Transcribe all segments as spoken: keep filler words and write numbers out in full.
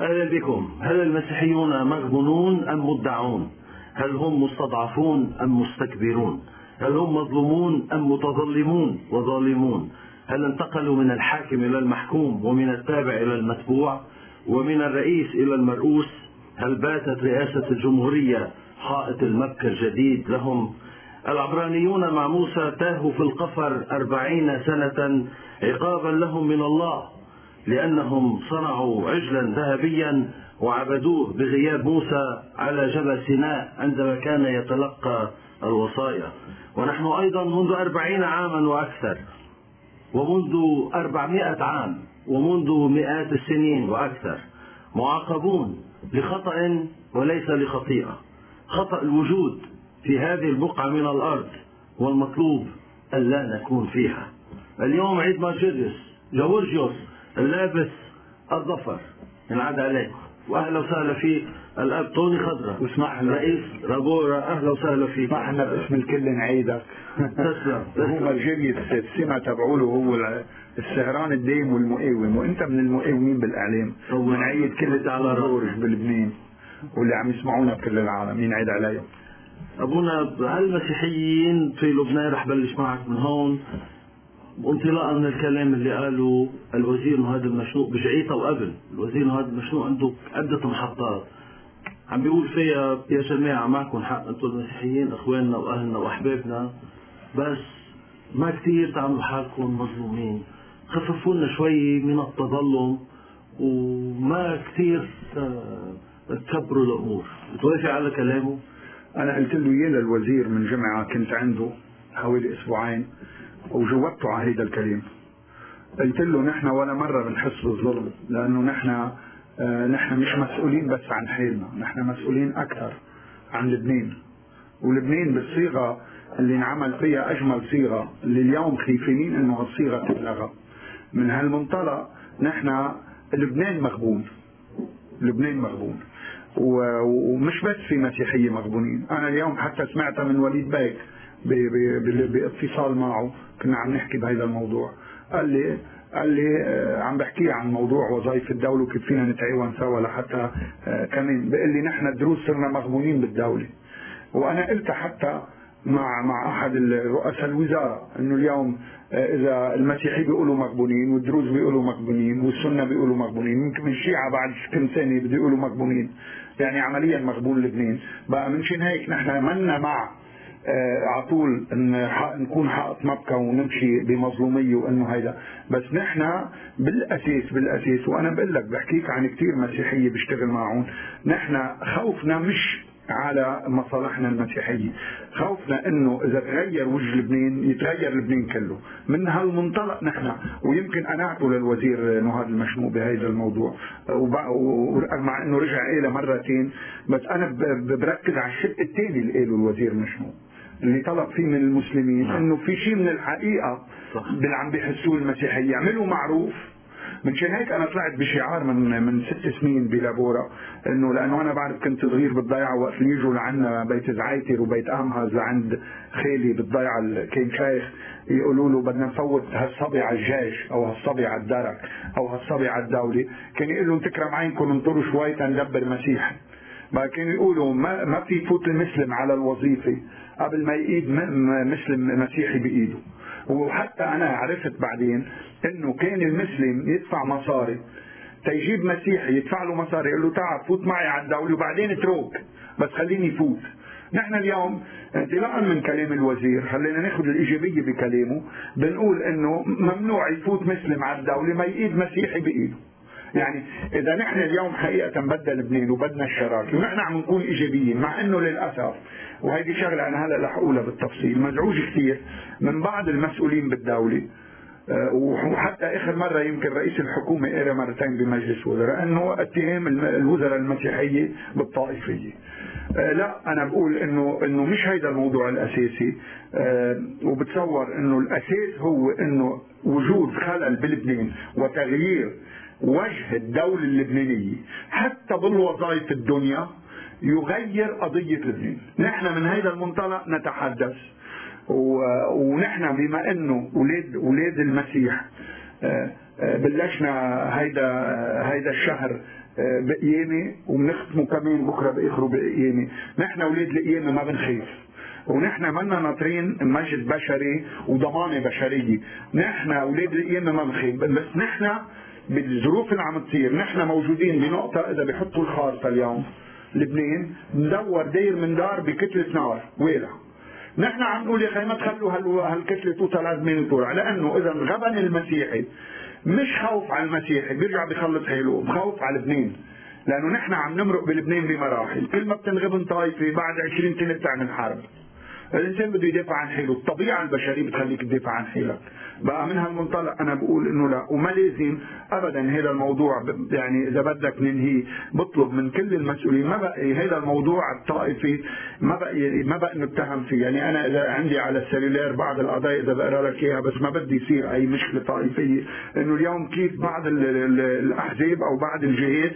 أهلا بكم. هل المسيحيون مغبونون أم مدعون؟ هل هم مستضعفون أم مستكبرون؟ هل هم مظلومون أم متظلمون وظالمون؟ هل انتقلوا من الحاكم إلى المحكوم ومن التابع إلى المتبوع ومن الرئيس إلى المرؤوس؟ هل باتت رئاسة الجمهورية حائط المبكى الجديد لهم؟ العبرانيون مع موسى تاهوا في القفر أربعين سنة عقابا لهم من الله، لأنهم صنعوا عجلا ذهبيا وعبدوه بغياب موسى على جبل سيناء عندما كان يتلقى الوصايا. ونحن أيضا منذ أربعين عاما وأكثر، ومنذ أربعمائة عام، ومنذ مئات السنين وأكثر معاقبون لخطأ وليس لخطيئة، خطأ الوجود في هذه البقعة من الأرض، والمطلوب ألا نكون فيها. اليوم عيد مارجيريوس جورجيوس اللابس الظفر ينعاد عليه، واهلا وسهلا فيه الاب توني خضرة واسمح رئيس رابورا. اهلا وسهلا فيك. اسمح لنا باسم الكل نعيدك. تسلم. هو مارجيريوس السمة تبعوله هو السهران الدايم والمقاوم، وانت من المقاومين بالاعلام. ونعيد كل على جورج بلبنان واللي عم يسمعونا بكل العالم ينعيد عليهم. ابونا هالمسيحيين في لبنان، رح بلش معك من هون وانطلاقا من الكلام اللي قاله الوزير نهاد المشنوق بجعيته وقبل. الوزير نهاد المشنوق عنده عدة محطات عم بيقول فيها يا جماعة معكم حق، انتم المسيحيين اخواننا واهلنا واحبابنا، بس ما كتير تعملوا حالكم مظلومين، خففوا لنا شوي من التظلم وما كتير تكبروا الامور. بتوافق على كلامه؟ انا قلت له اياه للوزير من جمعة كنت عنده حوالي اسبوعين وجاوبته على هيدا الكلام. قلت له نحن ولا مرة بنحس بالظلم، لأنه نحن آه نحن مش مسؤولين بس عن حالنا، نحن مسؤولين أكثر عن لبنان. ولبنان بالصيغة اللي انعمل فيها أجمل صيغة اللي اليوم خايفين إنه هالصيغة تتلغى. من هالمنطلق نحن لبنان مغبون، لبنان مغبون، ومش بس في مسيحية مغبونين. أنا اليوم حتى سمعتها من وليد بيك باتصال معه، كنا عم نحكي بهذا الموضوع. قال لي قال لي عم بحكي عن موضوع وظائف الدولة وكيف فينا نتعاون سوا، لحتى كمان بيقول لي نحن دروس صرنا مغبونين بالدولة. وانا قلت حتى مع مع احد رؤساء الوزاره انه اليوم اذا المسيحي بيقولوا مغبونين والدروز بيقولوا مغبونين والسنه بيقولوا مغبونين، يمكن الشيعه بعد كم سنه بده يقولوا مغبونين، يعني عمليا مغبون لبنان. بقى منشان هيك نحن منا مع على طول ان نكون حائط مبكى ونمشي بمظلوميه وانه هيدا، بس نحن بالاساس بالاساس وانا بقول لك بحكيك عن كثير مسيحيه بيشتغل معهم، نحن خوفنا مش على مصالحنا المسيحيه، خوفنا انه اذا تغير وجه لبنان يتغير لبنان كله. من هالمنطلق نحن، ويمكن انعته للوزير نهاد المشنوق بهذا الموضوع، مع انه رجع إلى مرتين، بس انا بركز على الشق الثاني اللي قاله الوزير مشنوق اللي طلب فيه من المسلمين انه في شيء من الحقيقه اللي عم بيحسوه المسيحيه يعملوا معروف. من شان هيك انا طلعت بشعار من من ست سنين بلابورا، انه لانه انا بعرف كنت صغير بالضيعه وقت يجوا لعنا بيت زعيتر وبيت امهز لعند خالي بالضيعه، كان شيخ يقولوا له بدنا نفوت هالصبي على الجيش او هالصبي على الدرك او هالصبي على الدوله، كان يقول لهم تكرم عينكم انطروا شوي تندبر مسيحي. بقى كانوا يقولوا ما ما في يفوت المسلم على الوظيفه قبل ما يقيد مسلم مسيحي بايده. وحتى انا عرفت بعدين انه كان المسلم يدفع مصاري تيجيب مسيحي، يدفع له مصاري يقول له تعال فوت معي على الدوله وبعدين اترك بس خليني فوت. نحن اليوم انطلاقا من كلام الوزير خلينا ناخذ الايجابيه بكلامه، بنقول انه ممنوع يفوت مسلم على الدوله ما يقيد مسيحي بايده. يعني اذا نحن اليوم حقيقه بدنا لبنان وبدنا الشراكه ونحن عم نكون ايجابيين، مع انه للاسف وهيدي شغله انا هلا رح اقولها بالتفصيل مزعوج كثير من بعض المسؤولين بالدوله، وحتى اخر مره يمكن رئيس الحكومه قال مرتين بمجلس وزراء انه اتهام الوزراء المسيحيه بالطائفيه. لا انا بقول انه انه مش هيدا الموضوع الاساسي، وبتصور انه الاساس هو انه وجود خلل بلبنان وتغيير وجه الدولة اللبنانية حتى بالوظائف الدنيا يغير قضية لبنان. نحن من هذا المنطلق نتحدث، ونحن بما انه اولاد اولاد المسيح بلشنا هيدا هيدا الشهر بقيامة وبنختمه كمان بكره باخره بقيامة. نحن اولاد القيامة ما بنخاف، ونحن منا ناطرين مجد بشري وضمانه بشريه. نحن اولاد القيامة ما بنخاف، بس نحن بالظروف اللي عم تصير نحن موجودين بنقطة اذا بيحطوا الخارطة اليوم لبنان ندور داير من دار بكتلة نار ويلع. نحن عم نقول يا اخي ما تخلوا هالكتلة توصل لازمين تورع، لانه اذا غبن المسيحي مش خوف على المسيحي بيرجع بيخلص حيله، خوف على لبنان، لانه نحن عم نمرق بلبنان بمراحل، كل ما بتنغبن طائفه بعد عشرين سنه بتعمل حرب. الانسان بده يدافع عن حاله، الطبيعه البشريه بتخليك تدافع عن حالك. بقى من هالمنطلق انا بقول انه لا، وما لازم ابدا هذا الموضوع يعني اذا بدك ننهي بطلب من كل المسؤولين ما بقى هذا الموضوع الطائفي ما بقى ما بقى نتهم فيه. يعني انا اذا عندي على السلولار بعض القضايا اذا بقرا لك اياها، بس ما بدي يصير اي مشكله طائفيه، انه اليوم كيف بعض الاحزاب او بعض الجهات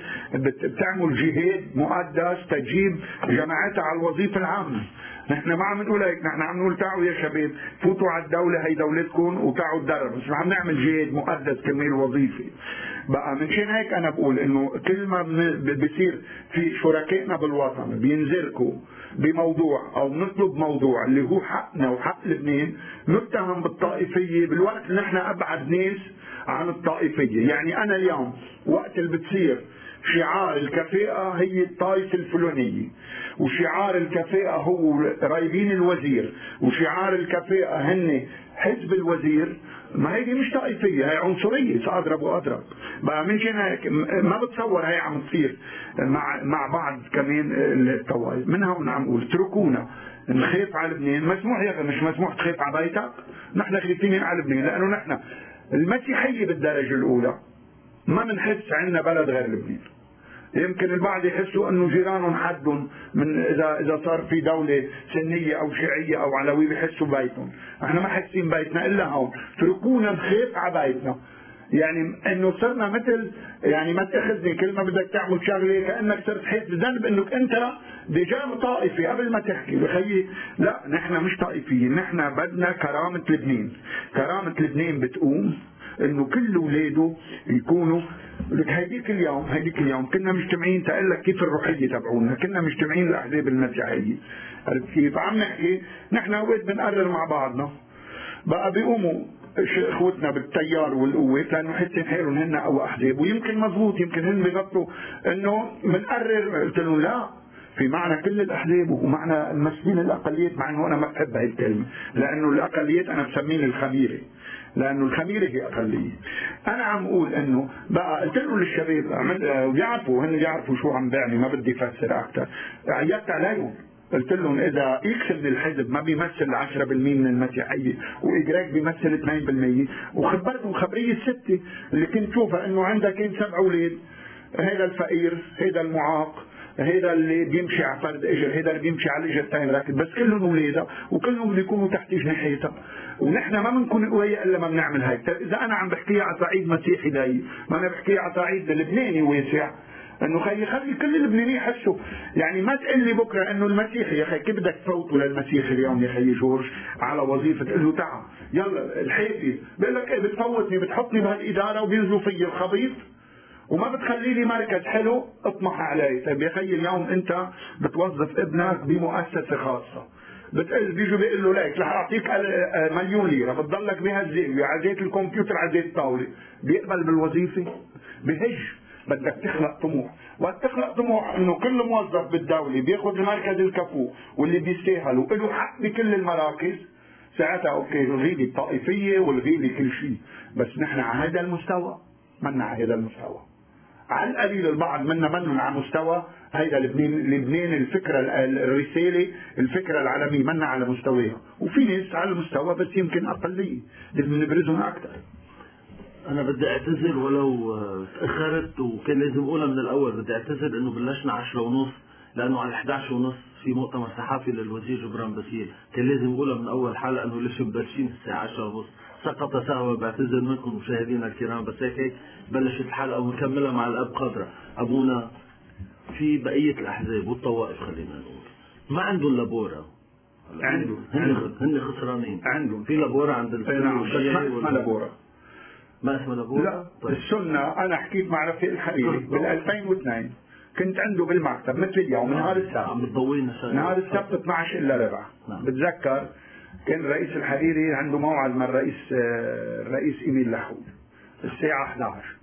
بتعمل جهاد مقدس تجيب جماعتها على الوظيفه العامه. نحن ما عم نقول هيك، نحن عم نقول تعوا يا شباب فوتوا على الدوله، هي دولتكم وتعوا تدربوا، بس عم نعمل جهاد مقدس كرمال وظيفه. بقى من شان هيك انا بقول انه كل ما بصير في شركائنا بالوطن بينزركوا بموضوع او نطلب موضوع اللي هو حقنا وحق لبنان، نتهم بالطائفيه بالوقت اللي نحن ابعد ناس عن الطائفيه. يعني انا اليوم وقت اللي بتصير شعار الكفاءة هي الطائفة الفلانية، وشعار الكفاءة هو رايبين الوزير، وشعار الكفاءة هن حزب الوزير، ما هي دي مش طائفية، هي عنصرية، سأضرب وأضرب. بقى من هيك ما بتصور هي عم تصير مع مع بعض كمان الطوائف. من هون عم نقول اتركونا نخاف على لبنان. مسموح يا اخي مش مسموح تخاف على بيتك؟ نحن خايفين على لبنان لأنه نحن المسيحية بالدرجة الأولى ما بنحس عندنا بلد غير لبنان. يمكن البعض يحسوا انه جيرانهم حدهم من اذا اذا صار في دوله سنيه او شيعيه او علويه بيحسوا بيتهم، احنا ما حاسين بيتنا الا هون، اتركونا نخاف على بيتنا. يعني انه صرنا مثل يعني ما تاخذني كل ما بدك تعمل شغله كانك صرت حاسس بذنب انك انت ديجا طائفي قبل ما تحكي. بخيي لا، نحن مش طائفيين، نحن بدنا كرامه لبنان. كرامه لبنان بتقوم انه كل اولاده يكونوا لك. هيديك اليوم هيديك اليوم كنا مجتمعين تقول لك كيف الروحيه تبعونا، كنا مجتمعين الاحزاب المسيحيه، عرفت كيف؟ عم نحكي نحن اوقات بنقرر مع بعضنا، بقى بيقوموا اخوتنا بالتيار والقوات لانه حاسين حالهم هن او احزاب، ويمكن مضبوط يمكن هن بيغطوا انه بنقرر. قلت لهم لا، في معنى كل الاحزاب ومعنى المسؤولين الاقليات، مع انه انا ما بحب هاي الكلمه لانه الاقليات انا بسميه الخميره، لانه الخميره هي اقليه. انا عم اقول انه بقى قلت له للشباب بيعرفوا هن بيعرفوا شو عم بعني، ما بدي افسر اكثر. عيطت عليهم قلت لهم اذا اكس من الحزب ما بيمثل عشرة بالمئة من المسيحيه واجراك بيمثل اثنين بالمئة، وخبرتهم خبريه السته اللي كنت شوفها انه عندها كان سبع اولاد، هذا الفقير، هذا المعاق، هذا اللي بيمشي على فرد اجر، هذا اللي بيمشي على الاجر الثاني راكب، بس كلهم اولادها وكلهم بده يكونوا تحت جناحيتها، ونحن ما بنكون قوية الا ما بنعمل هيك. اذا انا عم بحكيها على صعيد مسيحي داي، ما انا بحكيها على صعيد لبناني واسع، انه خلي خلي كل اللبنانيين يحسوا. يعني ما تقول لي بكره انه المسيحي يا اخي كيف بدك تفوتوا للمسيحي اليوم يا اخي جورج على وظيفه، تقول له تعال يلا الحيفي، بقول لك ايه بتفوتني بتحطني بهالاداره وبينزلوا في الخبيط وما بتخلي لي مركز حلو اطمح عليه. طيب يا اخي اليوم انت بتوظف ابنك بمؤسسه خاصه، بتقول بيجوا بيقول له ليك رح اعطيك مليون ليره بتضلك بهالزاويه على زيت الكمبيوتر على زيت الطاوله، بيقبل بالوظيفه؟ بهج. بدك تخلق طموح، وقت تخلق طموح انه كل موظف بالدوله بياخذ المركز الكفو واللي بيستاهل وله حق بكل المراكز، ساعتها اوكي الغي لي الطائفيه والغي لي كل شيء. بس نحن على هذا المستوى منا، على هذا المستوى على القليل البعض منا منهم على مستوى هيدا لبنان. لبنان الفكره الرساله الفكره العالميه منا على مستواها، وفي ناس على المستوى بس يمكن اقليه لازم نبرزهم اكثر. أنا بدي أعتذر ولو تأخرت وكان لازم أقولها من الأول. بدي أعتذر إنه بلشنا عشرة ونص لأنه على إحدى عشر ونص في مؤتمر صحفي للوزير جبران باسيل، كان لازم أقولها من أول حلقة إنه ليش مبلشين الساعة عشرة ونص. سقط سهوا، بعتذر منكم مشاهدينا الكرام، بس هيك هيك بلشت الحلقة ونكملها مع الأب قدرة. أبونا في بقية الأحزاب والطوائف خلينا نقول ما عندهم لابورا، عندهم هن هن خسرانين، عندهم في لابورا عند السنة لابورا ما اسمه لابورا؟ لا طيب. السنة أنا حكيت مع رفيق الحريري بال ألفين واثنين، كنت عنده بالمكتب مثل اليوم نهار السبت، عم بتضوينا نهار السبت اثناشر إلا ربع. نعم. بتذكر كان الرئيس الحريري عنده موعد مع الرئيس الرئيس إيميل لحود الساعة إحدى عشر.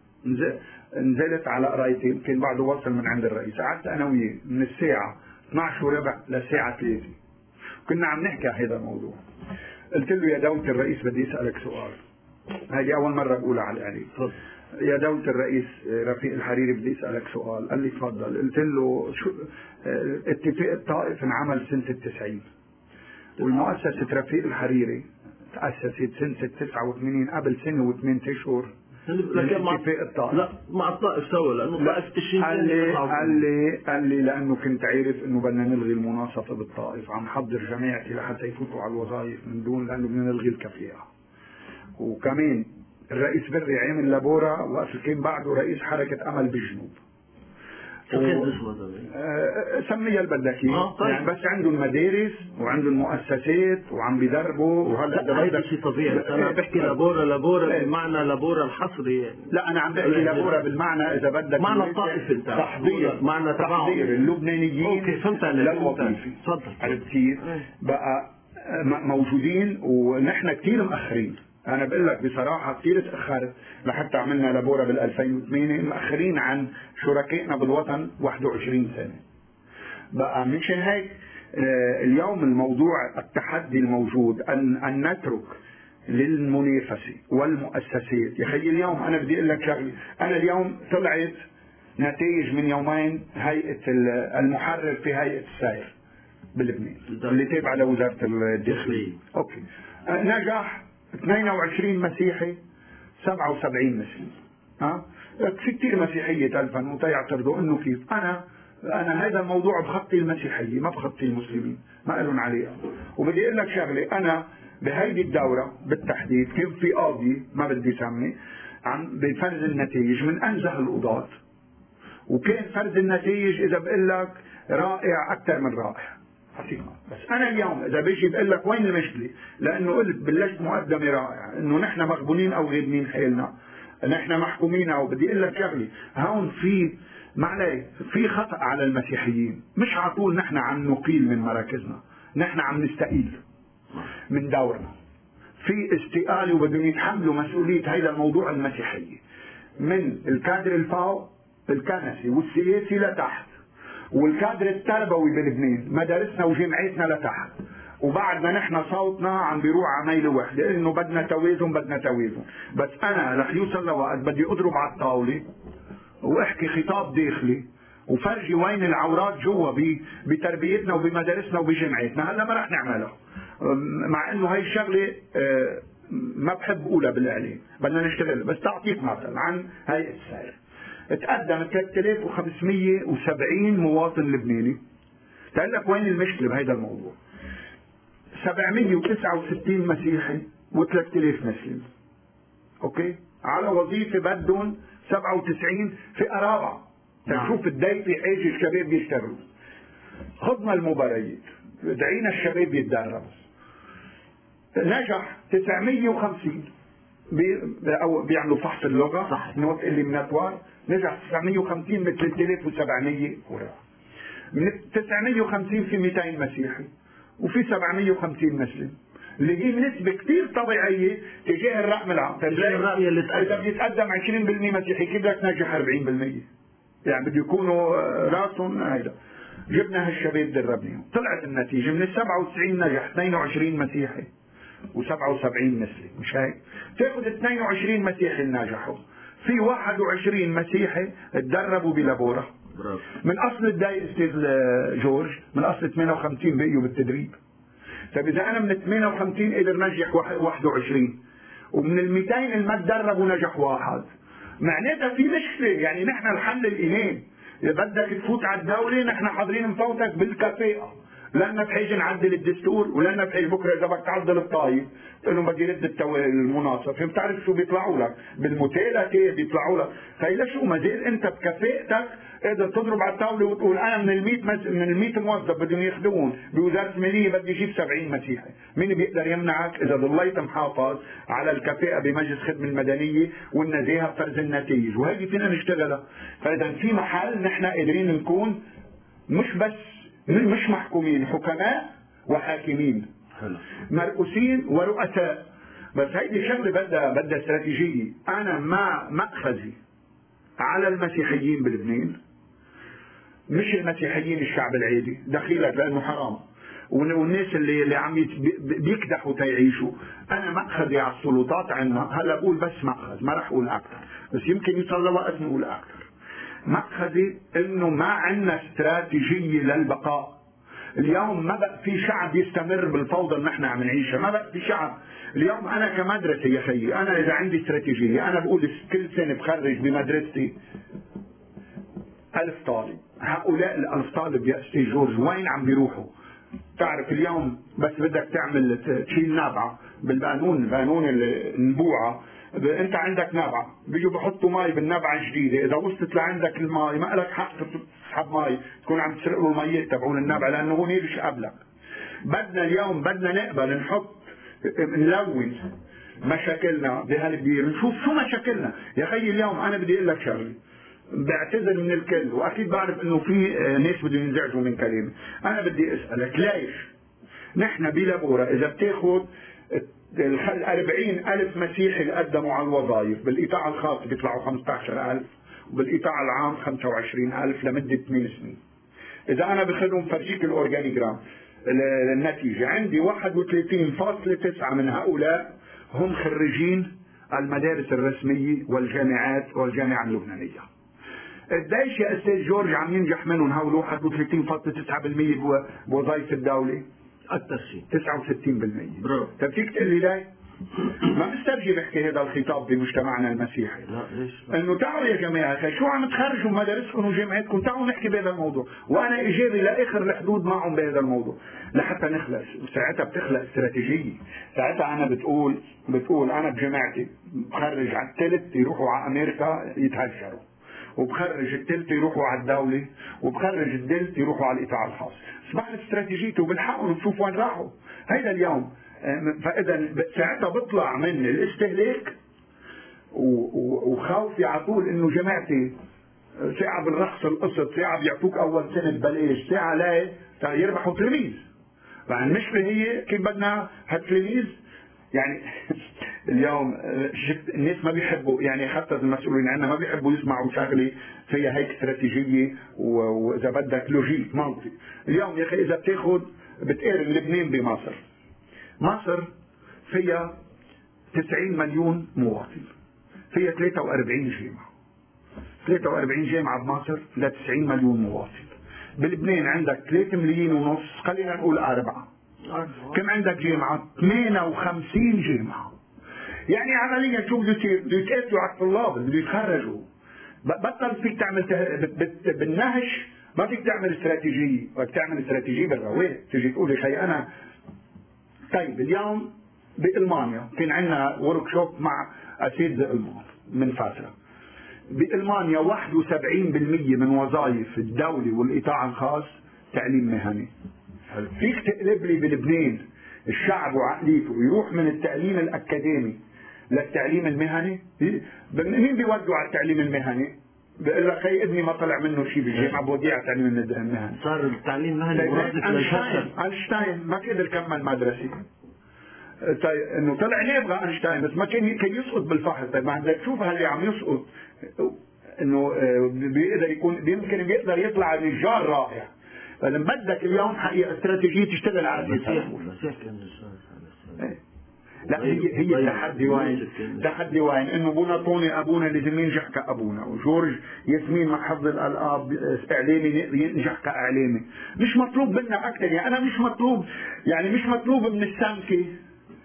نزلت على قرايتي، يمكن بعده وصل من عند الرئيس، قعدت أنا وياه من الساعة اثناشر وربع للساعة ثلاثة، كنا عم نحكي عن هذا الموضوع. قلت له يا دولة الرئيس بدي أسألك سؤال، هذه أول مرة بقولها على الإعلام. يا دولة الرئيس رفيق الحريري بدي أسألك سؤال. قال لي تفضل. قلت له شو اتفاق الطائف انعمل سنة التسعين، والمؤسسة رفيق الحريري تأسست سنة التسعة وثمانين، قبل سنة وثمانية أشهر. اتفاق الطائف لا مع الطائف سوا، لأنه الطائف تشين. قال لي قال لي قال لي لأنه كنت عارف إنه بدنا نلغي المناصفة بالطائف، عم حضر جماعتي لحتى يفوتوا على الوظائف من دون، لأنه بدنا نلغي الكفاءة. وكمان الرئيس بري عامل لابورا، وقت كان بعده رئيس حركة أمل بالجنوب. شو كان اسمه ده؟ آه سميها اللي بدك اياه. آه طيب. يعني بس عندهم مدارس وعندهم مؤسسات وعم بيدربوا. وهلا ده هيدا شيء طبيعي. ب... انا بحكي لابورا لابورا بالمعنى لابورا الحصري يعني. لا انا عم بحكي لابورا بالمعنى اذا بدك معنى الطائف انت تحضير معنى تحضير اللبنانيين. اوكي فهمت عليك. للوظيفه. تفضل. عرفت كيف؟ بقى موجودين ونحن كثير مأخرين. أنا بقول لك بصراحة كثير تأخرت لحتى عملنا لابورا بال ألفين وثمانية، مأخرين عن شركائنا بالوطن واحد وعشرين سنة. بقى مشان هيك اليوم الموضوع التحدي الموجود أن أن نترك للمنافسة والمؤسسات. يا أخي اليوم أنا بدي أقول لك شغلة، أنا اليوم طلعت نتائج من يومين هيئة المحرر في هيئة السير بلبنان اللي تابعة لوزارة الداخلية. أوكي. نجح اثنين وعشرين مسيحي سبعة وسبعين مسلم. ها في كثير مسيحيه تلفن وتيعترضوا انه كيف انا انا هذا الموضوع بخطي المسيحيه ما بخطي المسلمين، ما لهم عليها. وبدي اقول لك شغله، انا بهيدي الدوره بالتحديد كان في قاضي ما بدي سمي عم بفرز النتائج من انزه القضاة، وكان فرز النتائج اذا بقول لك رائع اكثر من رائع. بس انا اليوم اذا بيجي بقول لك وين المشكله، لانه قلت بلشت مقدمه رائعه انه نحن مغبونين او غابنين حيلنا، نحن محكومين. او بدي اقول لك شغله، هون في معلي في خطا على المسيحيين، مش على طول نحن عم نقيل من مراكزنا، نحن عم نستقيل من دورنا. في استقاله وبدهم يتحملوا مسؤوليه هذا الموضوع المسيحيه من الكادر الفوق الكنسي والسياسي لتحت، والكادر التربوي بلبنان مدارسنا وجامعاتنا لتحت، وبعد ما نحن صوتنا عم بيروح على ميل وحده انه بدنا توازن بدنا توازن. بس انا رح يوصل لوقت بدي اضرب على الطاوله واحكي خطاب داخلي وفرجي وين العورات جوا بتربيتنا وبمدارسنا وبجامعاتنا. هلا ما رح نعملها، مع انه هي الشغله ما بحب اقولها بالاعلام، بدنا نشتغل. بس تعطيك مثل عن هيئه السير، تقدم ثلاثة آلاف وخمسمية وسبعين مواطن لبناني. تقول لك وين المشكله بهذا الموضوع؟ سبعمية وتسعة وستين مسيحي وثلاثة آلاف مسلم. اوكي؟ على وظيفه بدهم سبعة وتسعين فئه رابعه. تشوف الداي في حاجه الشباب يشتغلوا. خضنا المباريات، دعينا الشباب يتدربوا. نجح تسعمية وخمسين بي أو بيعملوا فحص اللغه صح نوت اللي من اتوار، نجح تسعمية وخمسين من ثلاثة آلاف وسبعمية ورا. من تسعمية وخمسين في مئتين مسيحي وفي سبعمية وخمسين مسلم، اللي هي نسبة كثير طبيعية تجاه الرقم العام. تجاه الرأي اللي إذا بيتقدم عشرين بالمئة مسيحي كيف بدك تنجح أربعين بالمئة؟ يعني بده يكونوا راسهم هيدا. جبنا هالشباب دربناهم، طلعت النتيجة من ال سبعة وتسعين نجح اثنين وعشرين مسيحي وسبعة وسبعين مسلم، مش هيك؟ تاخذ اثنين وعشرين مسيحي اللي نجحوا، في واحد وعشرين مسيحي تدربوا بلابورا من اصل الداي استاذ جورج، من اصل ثمانية وخمسين بقيوا بالتدريب. طيب اذا انا من ثمانية وخمسين قدر نجح واحد وعشرين، ومن ال مئتين اللي ما تدربوا نجح واحد، معناتها في مشكله. يعني نحن الحل الإيمان، اذا بدك تفوت على الدوله نحن حاضرين نفوتك بالكفاءه، لأننا بحاجة نعدل الدستور، ولأننا بحاجة بكره إذا بدك تعدل الطائف تقول لهم بدي رد التو... المناصف، بتعرف شو بيطلعوا لك بالمتالكة، بيطلعوا لك. فإلى شو ما زال أنت بكفاءتك قادر تضرب على الطاولة وتقول أنا من المية مز... من المية موظف بدهم يخدمون بوزارة المالية بدي أجيب سبعين مسيحي، مين بيقدر يمنعك إذا ضليت محافظ على الكفاءة بمجلس الخدمة المدنية والنزاهة بفرز النتائج، وهذه فينا نشتغلها. فإذا في محل نحن قادرين نكون مش بس مش محكومين، حكماء وحاكمين، مرؤوسين ورؤساء. بس هيدي شغله بدها بدها استراتيجيه. انا مع مأخذي على المسيحيين بلبنان، مش المسيحيين الشعب العادي دخيلك لانه حرام، والناس اللي اللي عم بيكدحوا تيعيشوا. انا مأخذي على السلطات عنا، هلا بقول بس مأخذ، ما راح اقول اكثر، بس يمكن يوصل لوقت نقول اكثر. مأخذي انه ما عندنا استراتيجيه للبقاء. اليوم ما بقى في شعب يستمر بالفوضى اللي نحن عم نعيشها، ما بقى في شعب. اليوم انا كمدرسه يا خيي، انا اذا عندي استراتيجيه، انا بقول كل سنه بخرج بمدرستي ألف طالب. هؤلاء الألف طالب يا أستاذ جورج وين عم بيروحوا؟ تعرف اليوم بس بدك تعمل تشيل نابعه بالقانون، قانون النبوعه، انت عندك نابعه بيجوا بحطوا مي بالنابعه الجديده، اذا وصلت لعندك المي ما لك حق تسحب مي، تكون عم تسرق له المية تبعون النابعه لانه هو مش قبلك. بدنا اليوم بدنا نقبل نحط نلون مشاكلنا بهالكبير، نشوف شو مشاكلنا. يا خيي اليوم انا بدي اقول لك شغله، بعتذر من الكل واكيد بعرف انه في ناس بدهم ينزعجوا من كلامي. انا بدي اسالك ليش نحن بلابورا اذا بتاخذ الأربعين ألف مسيحي اللي قدموا على الوظائف بالقطاع الخاص بيطلعوا خمسة عشر ألف وبالقطاع العام خمسة وعشرين ألف لمدة ثمان سنين. إذا أنا بخدهم فرجيك الأورجانيجرام النتيجة عندي واحد وثلاثين فاصلة تسعة من هؤلاء هم خريجين المدارس الرسمية والجامعات والجامعة اللبنانية. قديش يا أستاذ جورج عم ينجح منهم هؤلاء واحد وثلاثين فاصلة تسعة بالمئة بوظائف الدولة؟ أكثر شيء تسعة وستين بالمئة. برافو. طيب فيك تقول لي ليه؟ ما مسترجي بحكي هذا الخطاب بمجتمعنا المسيحي. لا ليش؟ انه تعالوا يا جماعه شو عم تخرجوا مدارسكم وجامعاتكم، تعالوا نحكي بهذا الموضوع، وانا ايجابي لاخر الحدود معهم بهذا الموضوع لحتى نخلص. وساعتها بتخلق استراتيجيه، ساعتها انا بتقول بتقول انا بجماعتي بخرج على الثلث يروحوا على امريكا يتهجروا، وبخرج الثلث يروحوا على الدوله، وبخرج الثلث يروحوا على القطاع الخاص. بعرف استراتيجيته وبنحاول نشوف وين راحوا. هيدا اليوم فاذا ساعتها بطلع من الاستهلاك وخوفي على طول انه جماعتي ساعه بالرخص القسط، ساعه بيعطوك اول سنه ببلاش، ساعه لا يربحوا تلاميذ. فالمشكله هي كيف بدنا هالتلاميذ يعني اليوم شفت الناس ما بيحبوا، يعني حتى المسؤولين عنا ما بيحبوا يسمعوا شغله فيها هيك استراتيجيه واذا بدك لوجيك منطق. اليوم يا اخي اذا بتاخذ بتقارن لبنان بمصر، مصر فيها تسعين مليون مواطن، فيها ثلاثة وأربعين جامعه، ثلاثة وأربعين جامعه بمصر ل تسعين مليون مواطن. بلبنان عندك ثلاثة ملايين ونص، خلينا نقول أربعة. كم عندك جامعه؟ ثمانية وخمسين جامعه. يعني عمليا شو بده يصير؟ بده يتقاتلوا على الطلاب اللي بده يتخرجوا. بطل فيك تعمل ته... بالنهش ما فيك تعمل استراتيجيه، بدك تعمل استراتيجيه بالرواق، تيجي تقول يا خي انا. طيب اليوم بالمانيا كان عندنا ورك شوب مع اساتذه المان من فتره. بالمانيا واحد وسبعين بالمئة من وظائف الدوله والقطاع الخاص تعليم مهني. فيك تقلب لي بلبنان الشعب وعقليته يروح من التعليم الاكاديمي للتعليم المهني؟ مين بيودوا على التعليم المهني؟ بقول لك خي ابني ما طلع منه شيء بالجامعه بوديه على التعليم المهني. صار التعليم المهني مرافق للفشل. اينشتاين ما قدر كمل مدرسه. طيب انه طلع ليه يبغى اينشتاين بس ما كان كان يسقط بالفحص. طيب ما بدك تشوف هاللي عم يسقط انه بيقدر يكون يمكن بيقدر يطلع نجار رائع. فاذا بدك اليوم حقيقه استراتيجيه تشتغل على اساس. لا هي هي تحدي وين؟ تحدي وين؟ انه ابونا طوني ابونا لازم ينجح كابونا، وجورج ياسمين مع حفظ الالقاب اعلامي ينجح كاعلامي. مش مطلوب منا اكثر، يعني انا مش مطلوب يعني مش مطلوب من السمكه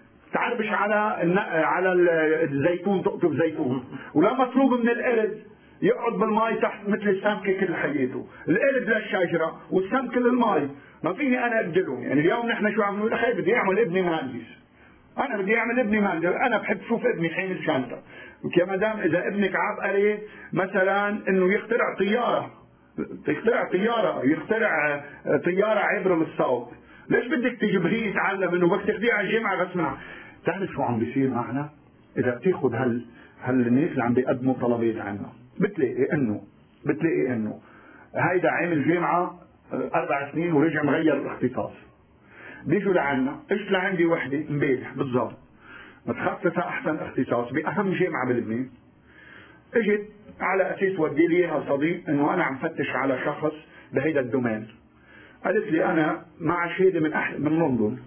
تعربش على على الزيتون تقطف زيتون، ولا مطلوب من القرد يقعد بالماء تحت مثل السمكه كل حياته، القلب للشجره والسمك للماء. ما فيني انا ابدله. يعني اليوم نحن شو عم نقول؟ اخي بدي اعمل ابني مهندس، انا بدي اعمل ابني مهندس، انا بحب شوف ابني حامل شنطه. يا مدام اذا ابنك عبقري مثلا انه يخترع طياره، يخترع طياره يخترع طياره عبر الصوت، ليش بدك تجبريه يتعلم انه بدك تاخذيه على الجامعه غصبا؟ بتعرف شو عم بيصير معنا؟ اذا بتاخذ هال هالناس اللي عم بيقدموا طلبات عنا، بتلاقي انه بتلاقي انه هيدا عامل جامعه اربع سنين ورجع مغير الاختصاص. بيجوا لعنا، اجت لعندي وحده امبارح بالضبط متخصصه احسن اختصاص باهم جامعه بلبنان، اجت على اساس ودي لي اياها صديق انه انا عم فتش على شخص بهيدا الدومين. قالت لي انا مع شهاده من أحسن من لندن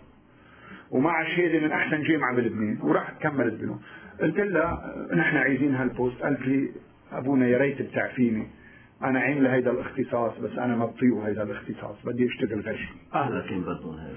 ومع شهاده من احسن جامعه بلبنان، وراحت كملت بلون. قلت لها نحن عايزين هالبوست. قالت لي ابونا يا ريت بتعرفيني، انا عامله هيدا الاختصاص بس انا ما بطيقه هيدا الاختصاص، بدي اشتغل غشي. اهلا كان بدهم هيك.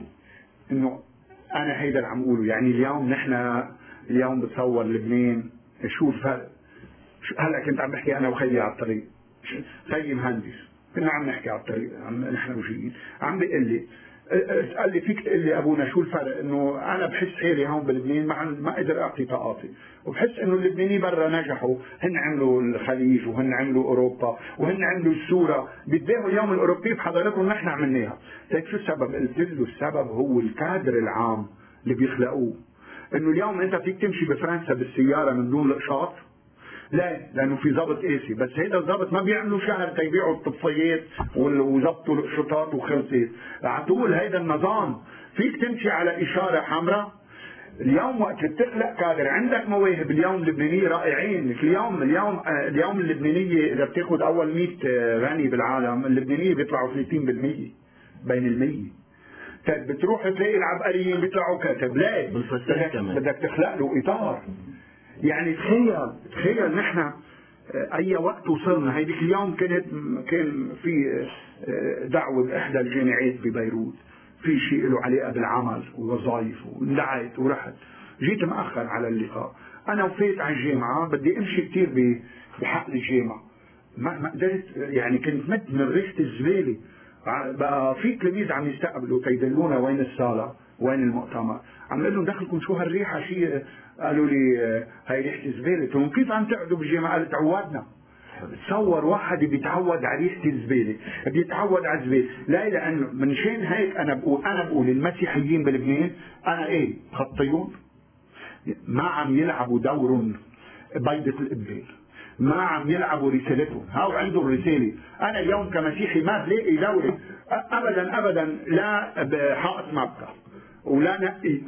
انه انا هيدا اللي عم اقوله. يعني اليوم نحن اليوم بتصور لبنان شو الفرق. هلا كنت عم بحكي انا وخيي على الطريق، خيي مهندس، كنا عم نحكي على الطريق عم نحن وجايين، عم بيقول لي قال لي فيك تقول لي ابونا شو الفرق؟ انه انا بحس حالي هون بلبنان ما ما قدر اعطي طاقاتي، وبحس انه اللبنانيين برا نجحوا، هن عملوا الخليج وهن عملوا اوروبا وهن عملوا السورة، بيتباهوا اليوم الاوروبي بحضارتهم نحن عملناها. طيب شو السبب؟ قلت له السبب هو الكادر العام اللي بيخلقوه. انه اليوم انت فيك تمشي بفرنسا بالسياره من دون الاقشاط؟ لا، لانه في ضابط قاسي، بس هيدا الضابط ما بيعملوا شهر تيبيعوا الطفيات وظبطوا القشطات وخلصت. عطول هيدا النظام. فيك تمشي على اشاره حمراء. اليوم وقت بتخلق كادر عندك مواهب اليوم اللبنانيه رائعين. اليوم اليوم اليوم اللبنانيه اذا بتاخذ اول مئة غني بالعالم، اللبنانيه بيطلعوا ثلاثين بالمئة بين المية. طيب بتروح تلاقي العبقريين بيطلعوا كاتب. لا، بدك تخلق له اطار. يعني تخيل تخيل نحن اي وقت وصلنا. هيديك اليوم كانت كان في دعوه باحدى الجامعات ببيروت، في شيء له علاقه بالعمل ووظائف، وندعيت ورحت. جيت مأخر على اللقاء، انا وفيت على الجامعه بدي امشي كثير بحق الجامعه، ما ما قدرت. يعني كنت مت من ريحه الزباله. بقى في تلاميذ عم يستقبلوا تيدلونا وين الصاله وين المؤتمر، عم اقول لهم دخلكم شو هالريحه شيء. قالوا لي هاي ريحه الزباله. قلت لهم كيف عم تقعدوا بالجامعه؟ قالوا تعودنا. تصور واحد بيتعود على ريحه الزباله، بيتعود على الزباله. لا، لانه من شان هيك انا بقول انا بقول المسيحيين بلبنان انا ايه خطيون، ما عم يلعبوا دور بيضة الابن، ما عم يلعبوا رسالتهم. هاو عندهم رساله. انا اليوم كمسيحي ما بلاقي دوري ابدا ابدا، لا بحائط مبكى ولا نقي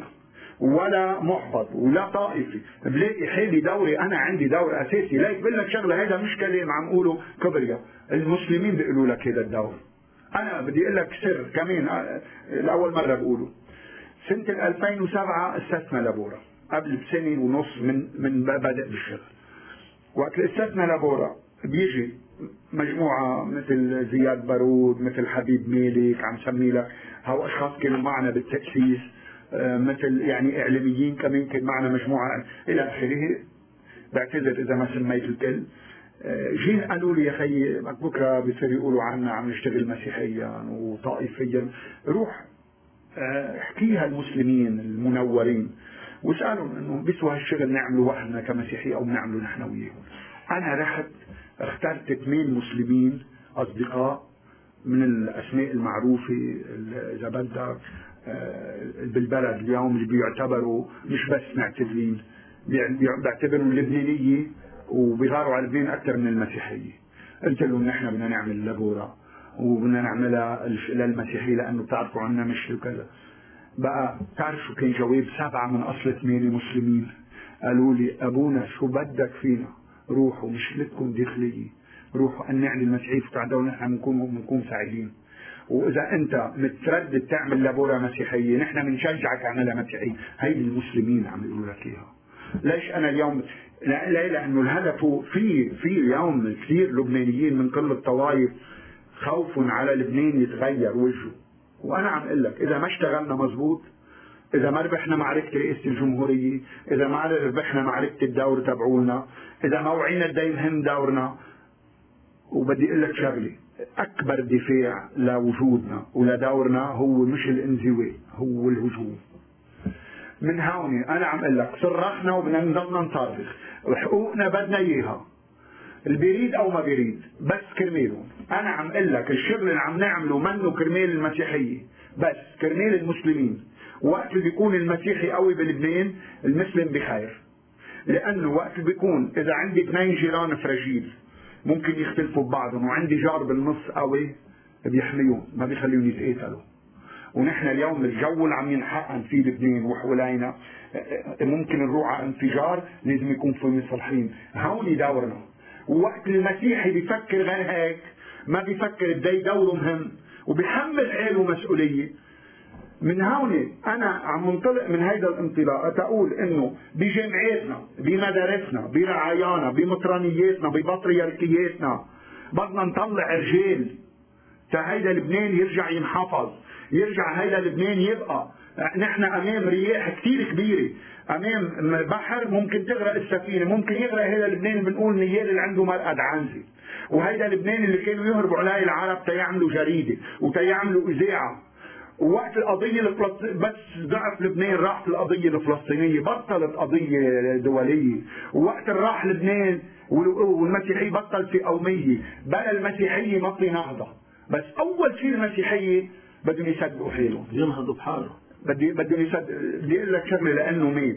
ولا محبط ولا طائفي، بلاقي حالي دوري. انا عندي دور اساسي. لا يقول لك شغله، هذا مش كلام عم اقوله كبرياء، المسلمين بيقولوا لك هذا الدور. انا بدي اقول لك سر كمان لاول مره بقوله. سنه ألفين وسبعة استثنى لابورا، قبل بسنه ونص من من بدأ بالشغل. وقت استثنى لابورا بيجي مجموعه مثل زياد بارود، مثل حبيب مالك، عم سمي لك هو اشخاص كانوا معنا بالتاسيس، مثل يعني اعلاميين كمان كان معنا مجموعه الى اخره. بعتذر اذا ما سميت الكل. جين قالوا لي يا خيي بكره بصير يقولوا عنا عم نشتغل مسيحيا وطائفيا، روح احكيها المسلمين المنورين واسالهم انه بيسوى هالشغل نعمله وحدنا كمسيحيه او نعمله نحن وياهم. انا رحت اخترت اثنين مسلمين اصدقاء من الاسماء المعروفه اذا بدك بالبلد اليوم، اللي بيعتبروا مش بس معتزلين، بيعتبروا اللبنانيه وبيغاروا على لبنان اكثر من المسيحيه. قلت لهم نحن بدنا نعمل لابورا وبدنا نعملها للمسيحيه لانه بتعرفوا عنا مش وكذا. بقى تعرف شو كان جواب سبعه من اصل ثمانيه مسلمين؟ قالوا لي ابونا شو بدك فينا، روحوا مشكلتكم داخليه، روحوا قنعني المسيحيه فتعدوا نحن بنكون بنكون سعيدين. واذا انت متردد تعمل لابورا مسيحيه نحن بنشجعك اعملها مسيحيه. هي المسلمين عم يقولوا لك اياها. ليش انا اليوم؟ لا, لا لانه الهدف في في اليوم كثير لبنانيين من كل الطوائف خوف على لبنان يتغير وجهه. وانا عم اقول لك اذا ما اشتغلنا مزبوط إذا ما ربحنا معركة رئاسة الجمهورية، إذا ما ربحنا معركة الدور تبعولنا، إذا ما وعينا قدي مهم دورنا. وبدي أقول لك شغلة، أكبر دفاع لوجودنا ولدورنا هو مش الانزواء، هو الهجوم. من هون أنا عم أقول لك صرخنا وبدنا نضلنا نصرخ، وحقوقنا بدنا إياها، اللي بيريد أو ما بيريد، بس كرمالهم. أنا عم أقول لك الشغل اللي عم نعمله منه كرمال المسيحية، بس كرمال المسلمين. وقت اللي بيكون المسيحي قوي بلبنان المسلم بخير، لأنه وقت بيكون إذا عندي اثنين جيران فراجيل ممكن يختلفوا ببعضهم، وعندي جار بالنص قوي بيحميهم ما بيخليهم يتقاتلوا. ونحن اليوم الجو اللي عم ينحقن فيه لبنان وحوالينا ممكن نروح على انفجار، لازم يكون في مصلحين. هون دورنا. ووقت المسيحي بيفكر غير هيك، ما بيفكر قدي دوره مهم وبيحمل حاله مسؤولية. من هون أنا عم منطلق من هيدا الانطلاق تقول إنه بجامعاتنا، بمدارسنا، برعايانا، بمطرانياتنا، ببطريركياتنا بدنا نطلع رجال تا هيدا لبنان يرجع ينحفظ، يرجع هيدا لبنان يبقى. نحن أمام رياح كتير كبيرة، أمام بحر ممكن تغرق السفينة، ممكن يغرق هيدا لبنان اللي بنقول نيال اللي عنده مرقد عنزي، وهيدا لبنان اللي كانوا يهربوا عليه العرب تيعملوا جريدة وتيعملوا إذاعة. ووقت القضية الفلسطينية بس ضعف لبنان راحت القضية الفلسطينية، بطلت قضية دولية. ووقت راح لبنان والمسيحية بطل في قومية، بقى المسيحية ما في نهضة. بس أول شيء المسيحية بدهم يصدقوا حالهم، ينهضوا بحالهم. بدي بدهم يصدق. بدي أقول لك شغلة، لأنه مات،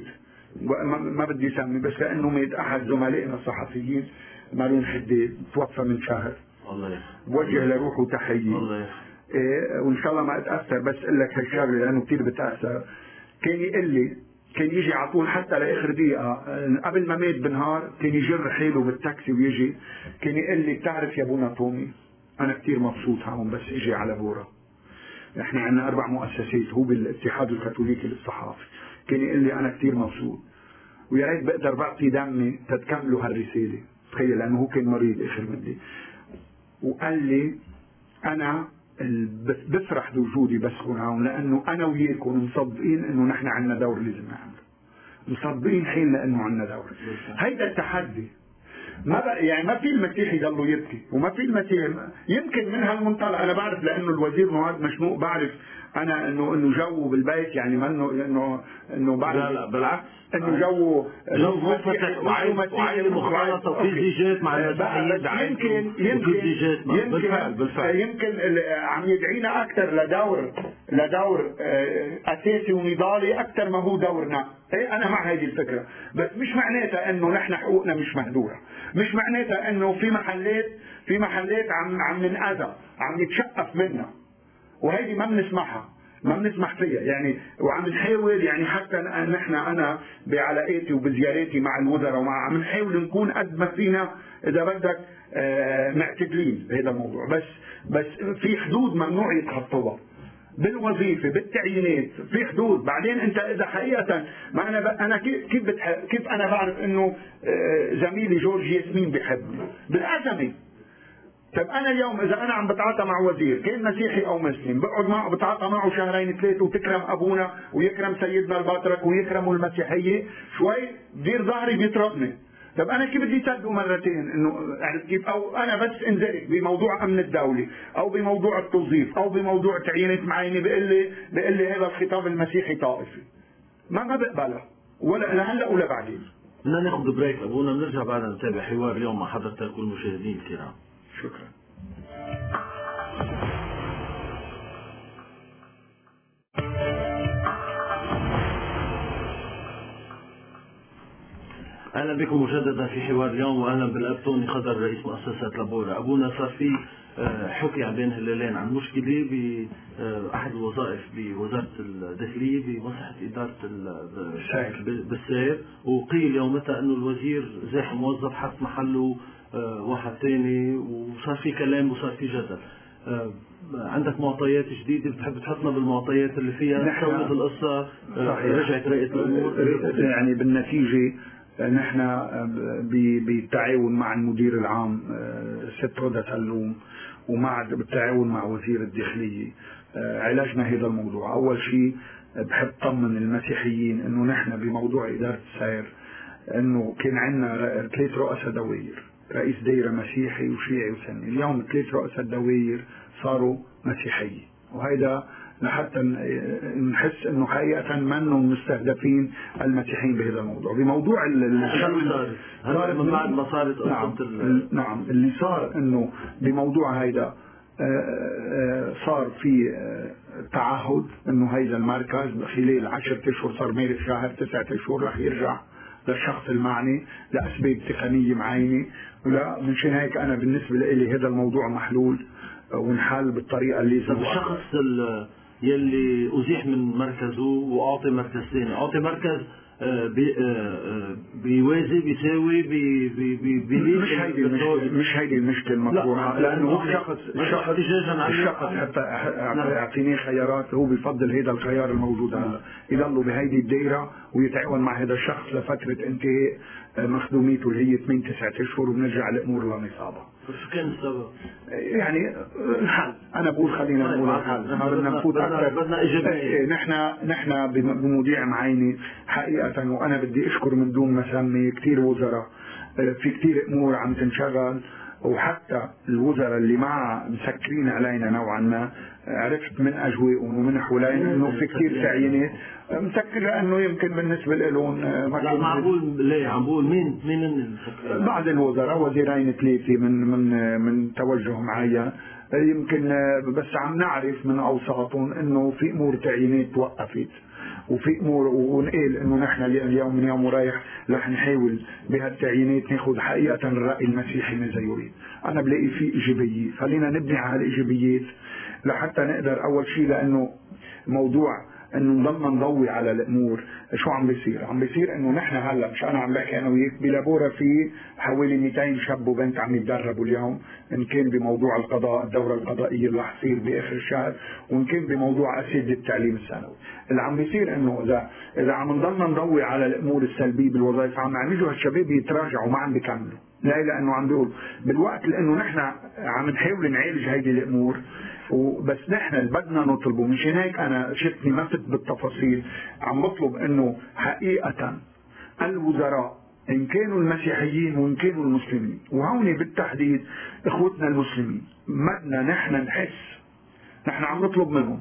ما بدي أسمي، بس لأنه مات أحد زملائنا الصحفيين مارون حداد، توفى من شهر. الله يرحمه. بوجه لروحه تحية. الله يرحمه. إيه، وان شاء الله ما اتاثر، بس اقول لك هالشغله لانه كثير بتاثر. كان يقول لي، كان يجي على طول حتى لاخر دقيقه قبل ما مات بنهار، كان يجر حاله بالتاكسي ويجي، كان يقول لي بتعرف يا ابونا تومي انا كثير مبسوط هون بس اجي على بورا. احنا عندنا اربع مؤسسات، هو بالاتحاد الكاثوليكي للصحافه. كان يقول لي انا كثير مبسوط ويا ريت بقدر بعطي دمي تتكملوا هالرساله. تخيل، لانه هو كان مريض اخر مدة. وقال لي انا بفرح بوجودي بس هون هون، لانه انا وياكم مصدقين انه نحن عندنا دور لازم نعمله، مصدقين حيلنا انه عندنا دور. هيدا التحدي. ما بقى يعني ما في المسيحي يضلوا يبكي، وما في المسيحي يمكن من هالمنطلق. انا بعرف لانه الوزير مواد مشنوق، بعرف انا انه انه جو بالبيت يعني ما انه انه انه بعرف. لا لا بالعكس، انه جو جو مفتح وعائلة مخالطة وفي زيجات مع المسيحيين. يمكن يمكن يمكن بالفعل بالفعل يمكن عم يدعينا اكثر لدور لدور اساسي ونضالي اكثر ما هو دورنا. ايه انا مع هذه الفكره، بس مش معناتها انه نحن حقوقنا مش مهدوره، مش معناتها انه في محلات في محلات عم عم ننأذى، عم يتشقف منا، وهيدي ما بنسمحها، ما بنسمح فيها يعني. وعم نحاول يعني حتى نحن انا بعلاقاتي وبزياراتي مع الوزراء ومع عم نحاول نكون قد ما فينا اذا بدك آه معتدلين بهذا الموضوع، بس بس في حدود ممنوع يتخطوها بالوظيفه بالتعيينات، في حدود. بعدين انت اذا حقيقه ما انا انا كيف كيف, كيف انا بعرف انه آه زميلي جورج ياسمين بحبني بالازمه. طب انا اليوم اذا انا عم بتعاطى مع وزير كان مسيحي او مسلم، بقعد معه بتعاطى معه شهرين ثلاثه وتكرم ابونا ويكرم سيدنا البطرك ويكرموا المسيحيه، شوي دير ظهري بيطردني. طب انا كيف بدي صدقه مرتين انه عرفت كيف؟ او انا بس انزلق بموضوع امن الدوله او بموضوع التوظيف او بموضوع تعيينات معينه بيقول لي بيقول لي هذا الخطاب المسيحي طائفي، ما ما بقبلها ولا لهلا ولا بعدين. بدنا ناخذ بريك ابونا، بنرجع بعدها نتابع حوار اليوم مع حضرتك والمشاهدين الكرام. شكرا. اهلا بكم مجددا في حوار اليوم، واهلا بالاب توني خضر رئيس مؤسسه لابورا. ابونا صار في حكي عن بين هلالين عن مشكله باحد الوظائف بوزاره الداخليه بمصلحه اداره بالسير، وقيل يومتها انه الوزير زاح موظف حط محله واحد ثاني، وصار في كلام وصار في جدل. عندك معطيات جديده بتحب تحطنا بالمعطيات اللي فيها تسويت القصه؟ رجعت رأيت الامور يعني بالنتيجه نحن بالتعاون مع المدير العام ست هدى سلوم ومع بالتعاون مع وزير الداخليه عالجنا هذا الموضوع. اول شيء بحب طمن المسيحيين انه نحن بموضوع اداره السير انه كان عندنا ثلاث رؤساء دوير، رئيس دايره مسيحي وشيعي وسني. اليوم ثلاث رؤساء دوير صاروا مسيحيين، وهيدا لحتى نحس انه حقيقه منهم مستهدفين المسيحيين بهذا الموضوع. بموضوع الشغل صار من بعد ما صارت نعم, نعم اللي صار انه بموضوع هيدا صار في تعهد انه هيدا المركز خلال عشرة اشهر، صار مارس شهر تسعة اشهر رح يرجع للشخص المعني لاسباب تقنيه معينه. ولا منشان هيك انا بالنسبه لي هذا الموضوع محلول ونحل بالطريقه اللي الشخص يلي ازيح من مركزه واعطي مركز ثاني، اعطي مركز بي بيوازي بيساوي بي بي بي مش هيدي المشكله مش هيدي المشكله المطروحه، لانه الشخص الشخص الشخص حتى اعطينيه خيارات هو بيفضل هذا الخيار الموجود هلا، يضلوا بهيدي الدائره ويتعاون مع هذا الشخص لفتره انتهاء مخدوميته اللي هي ثمانية تسعة اشهر وبنرجع الامور لنصابها. شو كان السبب؟ يعني الحل، انا بقول خلينا نقول الحل، ما بدنا نفوت اكثر. بدنا ايجابيه. نحن نحن بمواضيع معينه حقيقه، وانا بدي اشكر من دون مسمي كثير وزراء، في كثير امور عم تنشغل، وحتى الوزراء اللي معها مسكرين علينا نوعا ما، عرفت من اجوائهم ومن حوالين انه في كثير تعيينات مسكر، لانه يمكن بالنسبه لهم لا معقول. ليه عم بقول مين مين المسكرين؟ بعض الوزراء، وزيرين ثلاثه من من من توجه معين، يمكن بس عم نعرف من اوساطهم انه في امور تعيينات توقفت، وفي امور ونقول انه نحن اليوم من يوم ورايح رح نحاول بهالتعيينات ناخذ حقيقه الراي المسيحي ماذا يريد. انا بلاقي في ايجابيه، خلينا نبني على الايجابيات لحتى نقدر اول شيء، لانه موضوع انه نضلنا نضوي على الامور. شو عم بيصير؟ عم بيصير انه نحن هلا، مش انا عم بحكي انا وياك، بلابورا في حوالي مئتين شاب وبنت عم يتدربوا اليوم، ان كان بموضوع القضاء، الدوره القضائيه اللي رح تصير باخر الشهر، وان كان بموضوع اساتذه التعليم الثانوي. اللي عم بيصير انه اذا اذا عم نضلنا نضوي على الامور السلبيه بالوظائف العامه، عم يجوا هالشباب يتراجعوا ما عم بيكملوا. لا، لانه عم بيقول بالوقت لانه نحن عم نحاول نعالج هيدي الامور، وبس نحن اللي بدنا نطلبه. مشان هيك انا شفتني ما فت بالتفاصيل، عم بطلب انه حقيقه الوزراء ان كانوا المسيحيين وان كانوا المسلمين، وهون بالتحديد اخوتنا المسلمين، بدنا نحن نحس، نحن عم نطلب منهم.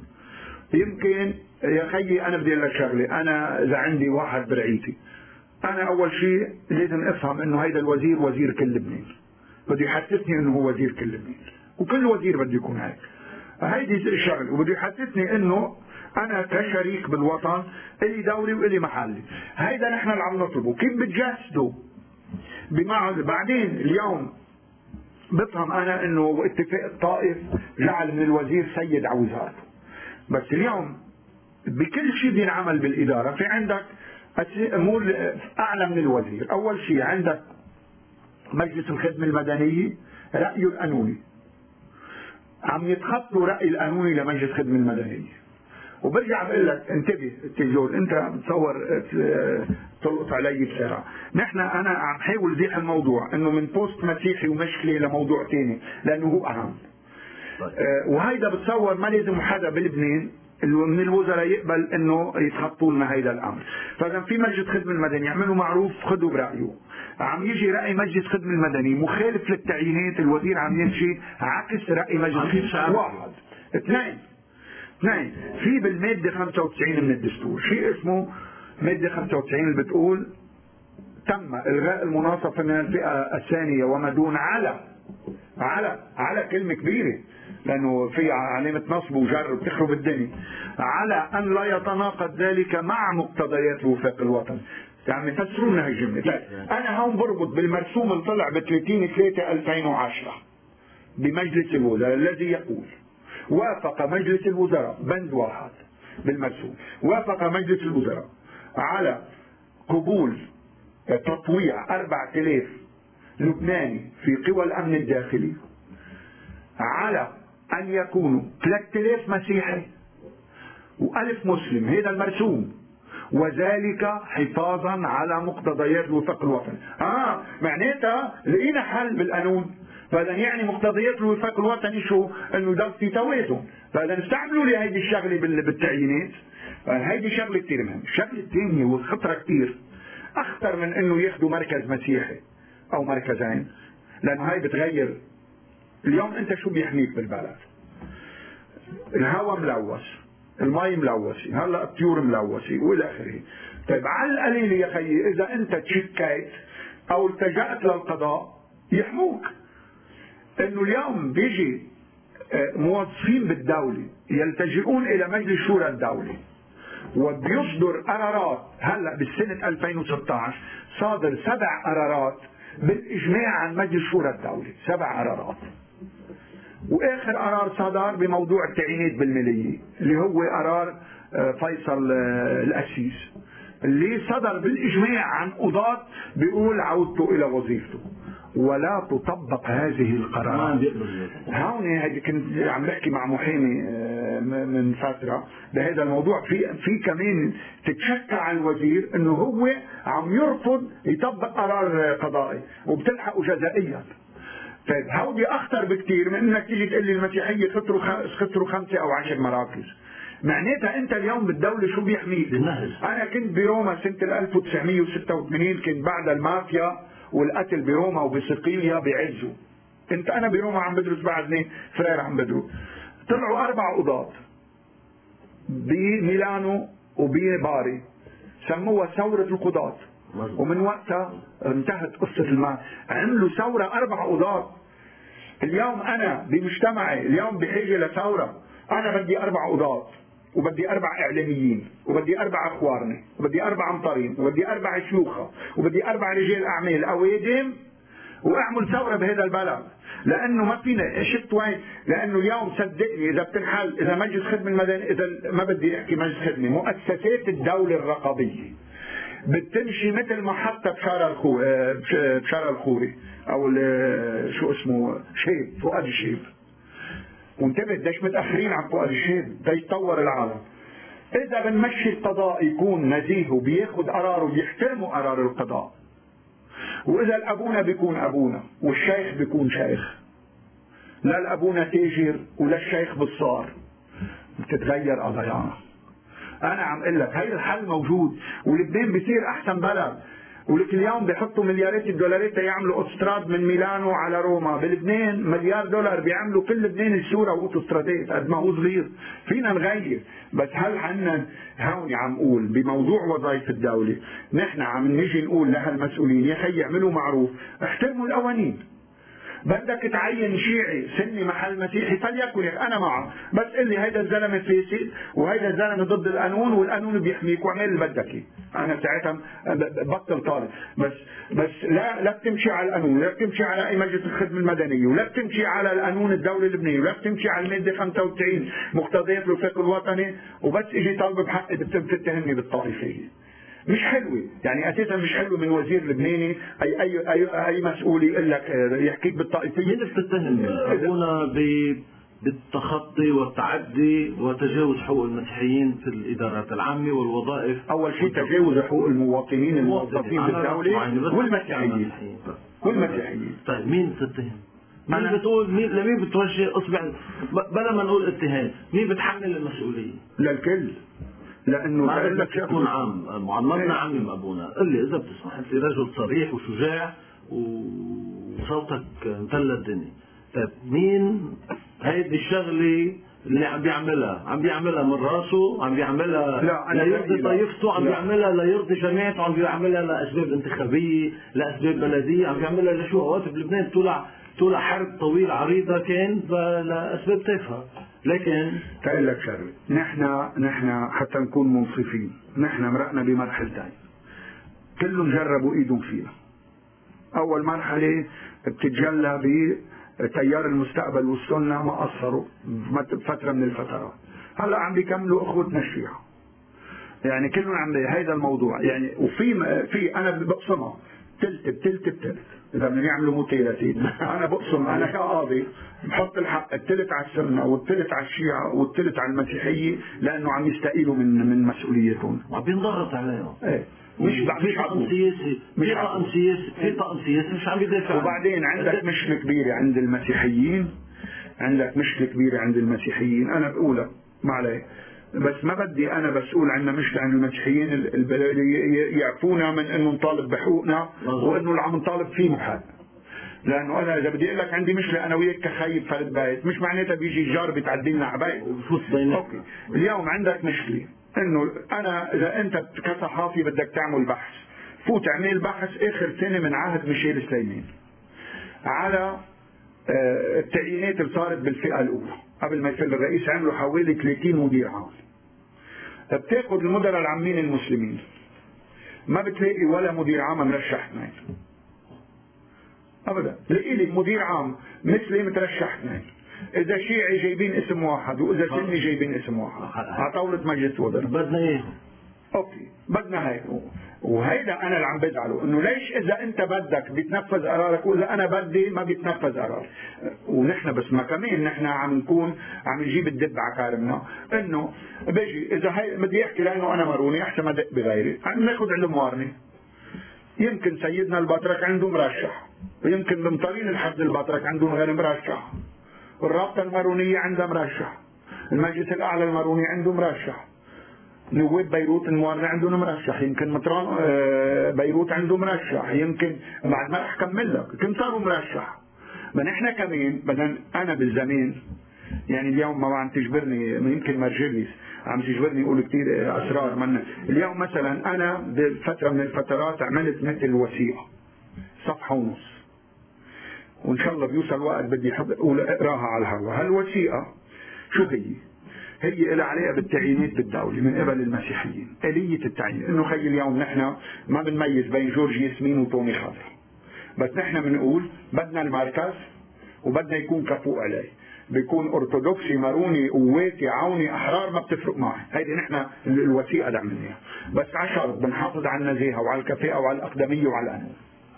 يمكن يا خيي انا بدي اقول لك شغله، انا اذا عندي واحد برعيتي، انا اول شيء لازم افهم انه هيدا الوزير وزير كل لبنان، بده يحسسني انه هو وزير كل لبنان، وكل وزير بده يكون هيك. هيدي الشغله، وبده يحسسني انه انا كشريك بالوطن الي دوري والي محلي. هيدا نحن اللي عم نطلبه. كيف بتجسده؟ بمعنى بعدين اليوم بفهم انا انه اتفاق الطائف جعل من الوزير سيد على وزارته، بس اليوم بكل شيء بينعمل بالاداره في عندك امور اعلى من الوزير. اول شيء عندك مجلس الخدمه المدنيه رايه القانوني، عم يتخطوا راي القانوني لمجلس الخدمه المدنيه. وبرجع بقول لك انتبه تيجول، انت بتصور تلقط علي بسرعه. نحن انا عم حاول زيح الموضوع انه من بوست مسيحي ومشكله لموضوع ثاني، لانه هو اهم. آه وهيدا بتصور ما لازم حدا بلبنان من الوزراء يقبل انه يتخطوا لنا هيدا الامر. فاذا في مجلس خدمه المدني يعملوا معروف خذوا برايه، عم يجي راي مجلس خدمه المدني مخالف للتعيينات، الوزير عم يمشي عكس راي مجلس. واحد اثنين اثنين في بالماده خمسة وتسعين من الدستور شيء اسمه ماده خمسة وتسعين اللي بتقول تم الغاء المناصفه من الفئه الثانيه وما دون على على على كلمه كبيره، لانه في علامه نصب وجر وبتخرب الدنيا، على ان لا يتناقض ذلك مع مقتضيات وفاق الوطن. يعني فسروا لنا هالجمله. طيب انا هون بربط بالمرسوم اللي طلع ب ثلاثين ثلاثة ألفين وعشرة بمجلس الوزراء الذي يقول وافق مجلس الوزراء بند واحد بالمرسوم، وافق مجلس الوزراء على قبول تطويع أربعة آلاف لبناني في قوى الامن الداخلي، على ان يكونوا ثلاثة آلاف مسيحي وألف مسلم، هذا المرسوم، وذلك حفاظا على مقتضيات الوفاق الوطني. اه معناتها لقينا حل بالقانون. فاذا يعني مقتضيات الوفاق الوطني شو؟ انه يضل في توازن. فاذا استعملوا لي هيدي الشغله بالتعيينات، هيدي شغله كثير مهمه. الشغله الثانيه والخطره كثير اخطر من انه ياخذوا مركز مسيحي او مركزين، لانه هاي بتغير. اليوم انت شو بيحميك بالبلد؟ الهواء ملوث، المي ملوثه، هلا الطيور ملوثه والى اخره. طيب على القليل يا خيي اذا انت تشكيت او التجأت للقضاء يحموك. انه اليوم بيجي موظفين بالدولة يلتجئون الى مجلس شورى الدولة وبيصدر قرارات. هلا بالسنة ألفين وستة عشر صادر سبع قرارات بالاجماع عن مجلس شورى الدولة، سبع قرارات. واخر قرار صدر بموضوع التعيينات بالمالية اللي هو قرار فيصل الأسيس اللي صدر بالاجماع عن قضاة بيقول عودته الى وظيفته، ولا تطبق هذه القرارات. هون هيدي كنت عم بحكي مع محامي من فتره بهذا الموضوع، في في كمان تتشكى على الوزير انه هو عم يرفض يطبق قرار قضائي وبتلحقه جزائيا. طيب هودي اخطر بكثير من انك تيجي تقول لي المسيحيه خسروا خسروا خمسه او عشر مراكز. معناتها انت اليوم بالدوله شو بيحميك؟ انا كنت بروما سنه ألف وتسعمية وستة وثمانين، كنت بعد المافيا والقتل بروما وبصقلية بعزوا. انت انا بروما عم بدرس بعدني فرير عم بدرس. طلعوا اربع قضاة بميلانو وبباري سموها ثورة القضاة، ومن وقتها انتهت قصة الماء. عملوا ثورة اربع قضاة. اليوم انا بمجتمعي اليوم بحاجة لثورة. انا بدي اربع قضاة وبدي اربع اعلاميين وبدي اربع اخوارني وبدي اربع مطارين وبدي اربع شيوخه وبدي اربع رجال اعمال اوادم واعمل ثوره بهذا البلد. لانه ما فينا. شفت وين؟ لانه اليوم صدقني اذا بتنحل اذا مجلس خدمه المدني، اذا ما بدي احكي مجلس خدمه، مؤسسات الدوله الرقابيه بتمشي مثل محطه بشارع الخو بشارع الخوري او شو اسمه شيب فؤاد الشيب. وانتبه داش متاخرين عن فؤاد الشيب، دا يتطور العالم. اذا بنمشي القضاء يكون نزيه وبياخذ قراره وبيحترموا قرار القضاء، واذا الابونا بيكون ابونا والشيخ بيكون شيخ، لا الابونا تاجر ولا الشيخ بصار، بتتغير قضايانا. انا عم اقول لك هي الحل موجود، ولبنان بيصير احسن بلد. ولك اليوم بيحطوا مليارات الدولارات يعملوا اوتوستراد من ميلانو على روما. بلبنان مليار دولار بيعملوا كل لبنان السورة واوتوسترادات قد ما هو صغير. فينا نغير، بس هل حنا هون عم نقول بموضوع وظائف الدولة نحن عم نجي نقول لهالمسؤولين يا خي اعملوا معروف، احترموا القوانين. بدك تعين شيعي سني محل مسيحي فليكن، انا معه، بس قل لي هيدا الزلمه فاسد وهيدا الزلمه ضد القانون والقانون بيحميك واعمل اللي بدك اياه. انا ساعتها بطل طالب. بس بس لا لا بتمشي على القانون، لا بتمشي على اي مجلس الخدمه المدنيه، ولا بتمشي على القانون الدولي اللبناني، ولا بتمشي على الماده خمسة وتسعين مقتضيات الوفاق الوطني، وبس اجي طالب بحقي بتتهمني بالطائفيه. مش حلوه، يعني اساسا مش حلوه من وزير لبناني اي اي اي, أي مسؤول يقول لك يحكيك بالطائفيه. مين بتتهم ابونا بالتخطي والتعدي وتجاوز حقوق المسيحيين في الادارات العامه والوظائف؟ اول شيء تجاوز حقوق المواطنين الموظفين بالدوله والمسيحيين والمسيحيين. طيب مين بتتهم؟ مين بتقول مين لمين بتوجه اصبع؟ بلا ما نقول اتهام، مين بتحمل المسؤوليه؟ للكل. لانه ما بدك تكون عام، معلمنا عمم ابونا، قل لي اذا بتسمح، انت رجل صريح وشجاع وصوتك امتلى الدنيا. طيب مين هيدي الشغله اللي عم بيعملها؟ عم بيعملها من راسه، عم بيعملها ليرضي طائفته، عم بيعملها ليرضي جماعته، عم بيعملها لاسباب انتخابيه، لاسباب بلديه، عم بيعملها لشو؟ اوقات بلبنان طلع طلع حرب طويل عريضه كان لاسباب تافهه. لكن تقول لك شغله، نحن نحن حتى نكون منصفين، نحن مرقنا بمرحلتين كلهم جربوا ايدهم فينا. اول مرحله بتتجلى بتيار المستقبل والسنه، ما قصروا فتره من الفترات. هلا عم بيكملوا اخوتنا الشيعة، يعني كلهم عم هيدا الموضوع يعني. وفي في انا بقسمها تلت بتلت بتلت، اذا بدهم يعملوا موتيلتي انا بقسم، انا كقاضي بحط الحق التلت على السنه والتلت على الشيعة والتلت على المسيحيه، لانه عم يستقيلوا من من مسؤوليتهم وعم بينضغط عليهم. ايه مش في طقم سياسي، في طقم سياسي، في طقم سياسي مش عم يدافع. وبعدين عندك مشكله كبيره عند المسيحيين، عندك مشكله كبيره عند المسيحيين. انا بقولها ما عليه، بس ما بدي انا بس اقول عنا مشكله عن المسيحيين ال- ال- يعفونا من انه نطالب بحقوقنا وانه اللي عم نطالب فيه محال. لانه انا اذا بدي اقول لك عندي مشكله انا وياك كخيب فرد بيت، مش معناتها بيجي الجار بتعدي لنا عباية. اوكي، اليوم عندك مشكله انه انا اذا انت كصحافي بدك تعمل بحث، فوت اعمل بحث اخر سنه من عهد ميشيل سليمان على التعيينات اللي صارت بالفئه الاولى قبل ما يصير الرئيس، عملوا حوالي ثلاثين مدير عام. بتاخذ المدراء العامين المسلمين ما بتلاقي ولا مدير عام مرشح اثنين ابدا. تلاقي لي مدير عام مثلي مترشح اثنين، اذا شيعي جايبين اسم واحد واذا سني جايبين اسم واحد على طاوله مجلس وزراء. بدنا اياهم. اوكي بدنا هيك، وهيدا انا اللي عم بزعله انه ليش اذا انت بدك بيتنفذ قرارك واذا انا بدي ما بيتنفذ قرار. ونحن بس ما كمان نحن عم نكون عم نجيب الدب على كارمنا انه بيجي اذا هي بدي احكي لانه انا ماروني احسن ما دق بغيري، عم ناخذ الموارنه. يمكن سيدنا البطرك عنده مرشح، ويمكن بمطارين الحد البطرك عندهم غير مرشح، والرابطه المارونيه عندها مرشح، المجلس الاعلى الماروني عنده مرشح، نواب بيروت الموارنة عندهم مرشح، يمكن مطران بيروت عنده مرشح، يمكن بعد ما رح كمل لك كم صاروا مرشح. ما نحن كمان بدنا انا بالزمان يعني اليوم ما عم تجبرني، يمكن مرجليس عم تجبرني اقول كثير اسرار منا. اليوم مثلا انا بفتره من الفترات عملت مثل وثيقه صفحه ونص، وان شاء الله بيوصل وقت بدي احب اقول اقراها على الهواء. هالوثيقه شو هي؟ هي لها علاقه بالتعيينات بالدوله من قبل المسيحيين، اليه التعيين. انه خي اليوم نحن ما بنميز بين جورج ياسمين وطوني خاطر، بس نحن بنقول بدنا المركز وبدنا يكون كفوء عليه، بيكون ارثوذكسي ماروني قواتي عوني احرار ما بتفرق معي. هيدي نحن الوثيقه اللي عملناها، بس على شرط بنحافظ على النزاهه وعلى الكفاءه وعلى الاقدميه وعلى القانون.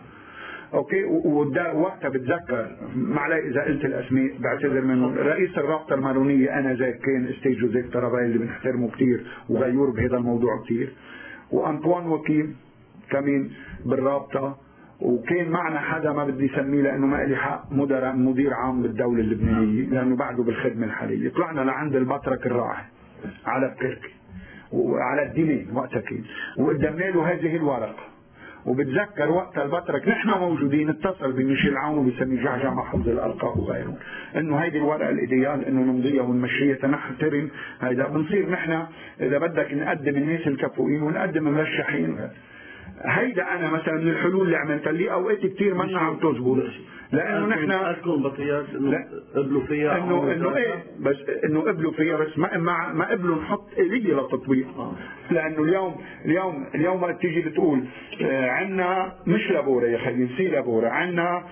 اوكي، ووقتها بتذكر معلي اذا قلت الاسماء بعتذر منهم، رئيس الرابطه المارونيه انا زي كان استاذ جوزيف تراباي اللي بنحترمه كثير وغيور بهذا الموضوع كثير، وانطوان وكيم كمان بالرابطه، وكان معنا حدا ما بدي اسميه لانه ما لي حق مدير مدير عام بالدوله اللبنانيه لانه بعده بالخدمه الحاليه. طلعنا لعند البطرك الراعي على بكركي وعلى الدينين وقتها كان، وقدمنا له هذه الورقه. وبتذكر وقتها البطرك نحن موجودين اتصل بميشيل عون وبيسميه جعجع محفوظ الالقاب وغيرهم انه هيدي الورقه الايديال انه نمضيها ونمشيها تنحترم هيدا. بنصير نحن اذا بدك نقدم الناس الكفؤين ونقدم مرشحين. هيدا انا مثلا من الحلول اللي عملتها لي اوقات كثير منا عم تزبط لانه نحن اذكر بطيات انه قبلوا فيها انه انه ايه بس انه قبلوا فيها بس ما ما, ما قبلوا نحط اليه للتطبيق. لانه اليوم اليوم اليوم وقت تيجي بتقول آه عندنا مش لابوره يا خيي نسي لابوره، عندنا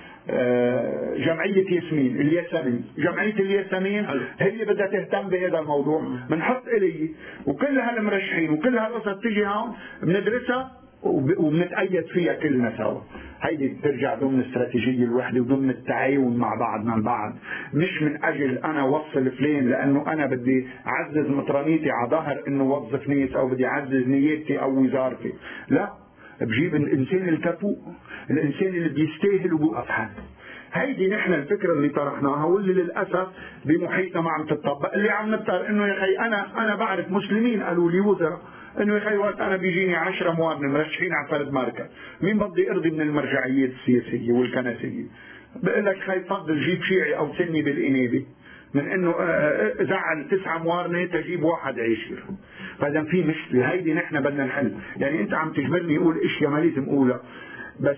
آه جمعيه ياسمين الياسمين، جمعيه الياسمين هي بدها تهتم بهذا الموضوع، بنحط اليه وكل هالمرشحين وكل هالقصص تيجي هون بندرسها وبنتأيد فيها كلنا سوا. هيدي بترجع ضمن الاستراتيجية الوحدة وضمن التعاون مع بعضنا البعض، مش من اجل انا وصل فلان لانه انا بدي اعزز مطرانيتي على ظهر انه وظف ناس او بدي اعزز نيتي او وزارتي، لا بجيب الانسان الكفؤ، الانسان اللي بيستاهل وبوقف حد. هيدي نحن الفكره اللي طرحناها واللي للاسف بمحيطنا ما عم تطبق، اللي عم نضطر انه يا اخي انا انا بعرف مسلمين قالوا لي وزراء انه يا اخي وقت انا بيجيني عشرة موارنه مرشحين على فرد ماركه، مين بدي ارضي من المرجعيات السياسيه والكنسيه؟ بقول لك خي فضل جيب شيعي او سني بالانابه من انه زعل تسعه موارنه تجيب واحد عشير. فاذا في مشكله هيدي نحن بدنا نحل. يعني انت عم تجبرني اقول اشياء ما لازم اقولها، بس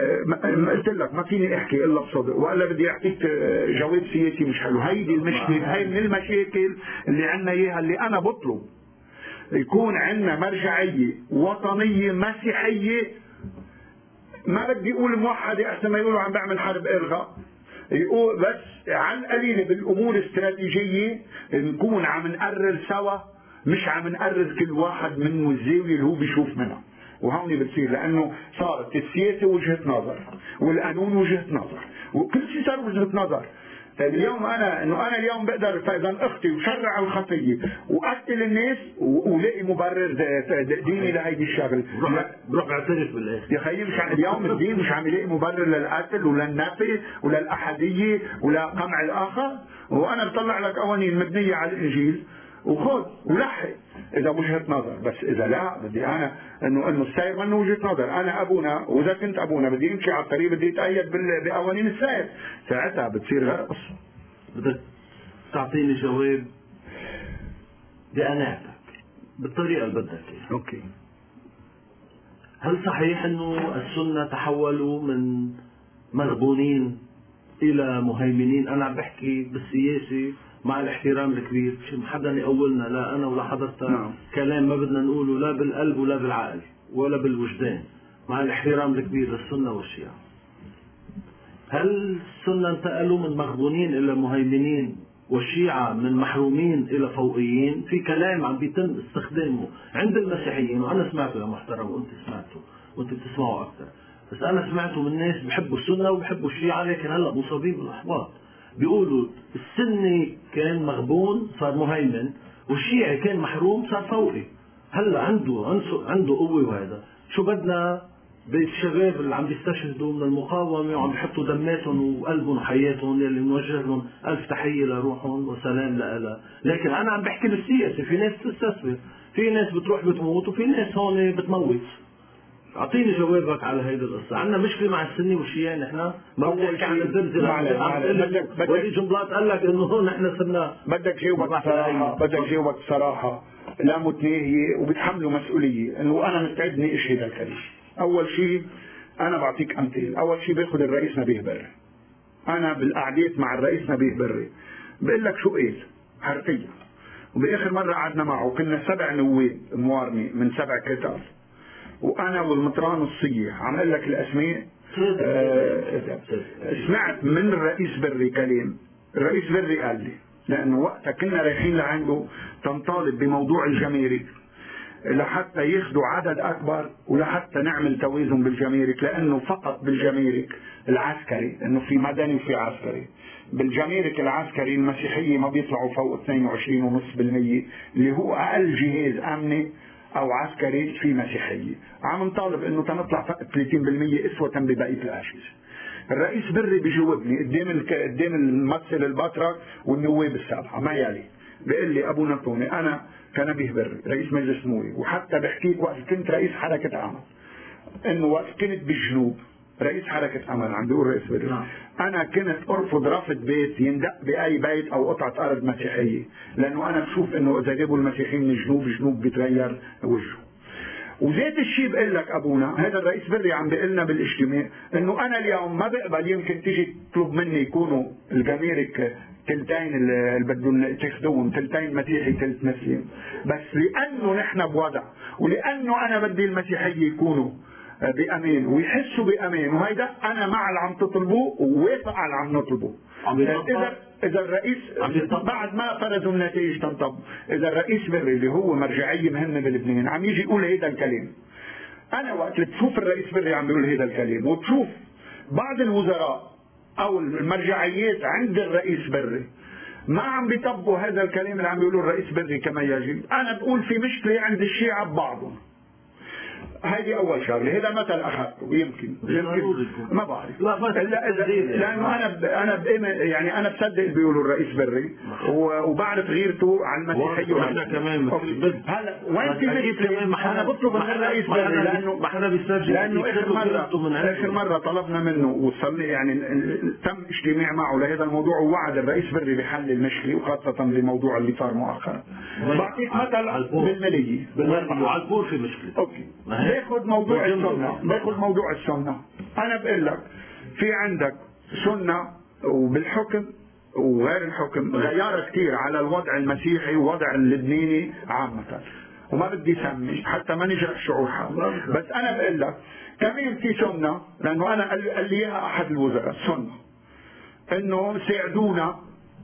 قلت لك ما فيني احكي الا بصدق والا بدي اعطيك جواب سياسي مش حلو. هيدي المشكله، هي من المشاكل اللي عندنا اياها اللي انا بطلب يكون عندنا مرجعيه وطنيه مسيحيه. ما بدي اقول موحده احسن ما يقولوا عم بعمل حرب الغاء، يقول بس على القليله بالامور الاستراتيجيه نكون عم نقرر سوا، مش عم نقرر كل واحد من الزاويه اللي هو بيشوف منها. وهون بتصير لانه صارت السياسه وجهه نظر والقانون وجهه نظر وكل شيء صار وجهه نظر. اليوم انا انه انا اليوم بقدر فاذا اختي وشرع الخطيه واقتل الناس ولاقي مبرر ديني لهيدي الشغله، بروح بعترف بالاخر يا خيي مش اليوم الدين مش عم يلاقي مبرر للقتل وللنفي وللاحديه ولقمع الاخر. وانا بطلع لك قوانين مبنيه على الانجيل وخذ ولحق اذا وجهه نظر. بس اذا لا بدي انا انه انه السير منه وجهه نظر، انا ابونا واذا كنت ابونا بدي امشي على الطريق، بدي اتأيد بقوانين السير، ساعتها بتصير غير قصه. بدك تعطيني جواب بقناعتك بالطريقه اللي بدك اياها. اوكي. هل صحيح انه السنه تحولوا من مغبونين الى مهيمنين؟ انا عم بحكي بالسياسه مع الاحترام الكبير، مش حدا يقولنا لا انا ولا حضرتك نعم. كلام ما بدنا نقوله لا بالقلب ولا بالعقل ولا بالوجدان، مع الاحترام الكبير للسنه والشيعه. هل السنه انتقلوا من مغبونين الى مهيمنين والشيعة من محرومين إلى فوقيين؟ في كلام عم بيتم استخدامه عند المسيحيين، وأنا سمعته يا محترم وأنت سمعته وأنت بتسمعه أكثر، بس أنا سمعته من ناس بحبوا السنة وبحبوا الشيعة لكن هلأ مصابين بالإحباط. بيقولوا السني كان مغبون صار مهيمن، والشيعي كان محروم صار فوقي. هلأ عنده عنده قوة، وهذا شو بدنا بالشباب اللي عم بيستشهدوا من المقاومة وعم بيحطوا دماتهم وقلبهم وحياتهم اللي نوجه لهم ألف تحية لروحهم وسلام لها. لكن أنا عم بحكي بالسياسة، في ناس بتستسفر، في ناس بتروح بتموت، وفي ناس هون بتموت. أعطيني جوابك على هيدي القصة. عندنا مشكلة مع السني والشيعي نحن؟ ما بنحكي عن الدرزة عم ودي جملات قال لك إنه هون نحن صرنا. بدك جاوبك صراحة، بدك جاوبك صراحة لا متناهية وبتحملوا مسؤولية إنه أنا مستعد إني أشهد الكلام. أول شيء أنا بعطيك أمثلة. أول شيء باخذ الرئيس نبيه بري، أنا بالقعدات مع الرئيس نبيه بري بقول لك شو قيل حرفيا. وبآخر مرة قعدنا معه كنا سبع نواب موارني من سبع كتاب، وأنا والمطران الصيح عم أقول لك الأسماء. آه سمعت من الرئيس بري كلام. الرئيس بري قال لي لأنه وقتها كنا رايحين لعنده تنطالب بموضوع الجمارك لحتى ياخذوا عدد اكبر ولحتى نعمل توازن بالجمارك، لانه فقط بالجمارك العسكري، انه في مدني وفي عسكري، بالجمارك العسكري المسيحيه ما بيطلعوا فوق اثنين وعشرين فاصلة خمسة بالمئة اللي هو اقل جهاز امني او عسكري في مسيحيه. عم نطالب انه تنطلع فوق ثلاثين بالمئة اسوه ببقيه الاجهزه. الرئيس بري بيجاوبني قدام قدام الممثل البطرك والنواب السبعه ما يلي، بيقول لي ابو نطوني انا كنبيه بري رئيس مجلس نواب، وحتى بحكيك وقت كنت رئيس حركه عمل، انه وقت كنت بالجنوب رئيس حركه عمل عم بيقول رئيس بري نعم. انا كنت ارفض رفض بيت يندق باي بيت او قطعه ارض مسيحيه، لانه انا بشوف انه اذا جابوا المسيحيين من الجنوب الجنوب بيتغير وجهه. وذات الشيء بقول لك ابونا هذا الرئيس بري عم بيقول لنا بالاجتماع انه انا اليوم ما بقبل يمكن تيجي تطلب مني يكونوا الجمارك تلتين اللي بدهم تاخذوهم تلتين مسيحي تلت مسلم، بس لانه نحن بوضع ولانه انا بدي المسيحيه يكونوا بامان ويحسوا بامان، وهيدا انا مع اللي عم تطلبوه ووافق على اللي عم نطلبه. اذا اذا الرئيس بعد ما فرزوا النتائج تنطب، اذا الرئيس بري اللي هو مرجعيه مهمه بلبنان عم يجي يقول هيدا الكلام، انا وقت اللي تشوف الرئيس بري عم بيقول هيدا الكلام وتشوف بعض الوزراء او المرجعيات عند الرئيس بري ما عم بيطبقوا هذا الكلام اللي عم بيقولوا الرئيس بري كما يجب، انا بقول في مشكله عند الشيعة ببعضهم. هذه اول شغله، هذا مثل اخذته يمكن يمكن ما بعرف لا لا لانه انا انا يعني انا بصدق اللي بيقولوا الرئيس بري وبعرف غيرته على المسيحيه واحنا كمان هلا وين في مشكله؟ انا بطلب من الرئيس بري لانه ما حدا بيسجل، لانه اخر مره اخر مره طلبنا منه وصلنا يعني تم اجتماع معه لهذا الموضوع، ووعد الرئيس بري بحل المشكله وخاصه بموضوع اللي صار مؤخرا. بعطيك مثل بالماليه وعلى البور في مشكله. اوكي باخذ موضوع السنة باخذ موضوع السنة أنا بقول لك في عندك سنة وبالحكم وغير الحكم غيار كثير على الوضع المسيحي ووضع اللبناني عامة، وما بدي سمي حتى ما نجرح شعور حال، بس أنا بقول لك كمان في سنة، لأنه أنا قال لي إياها أحد الوزراء سنة إنه ساعدونا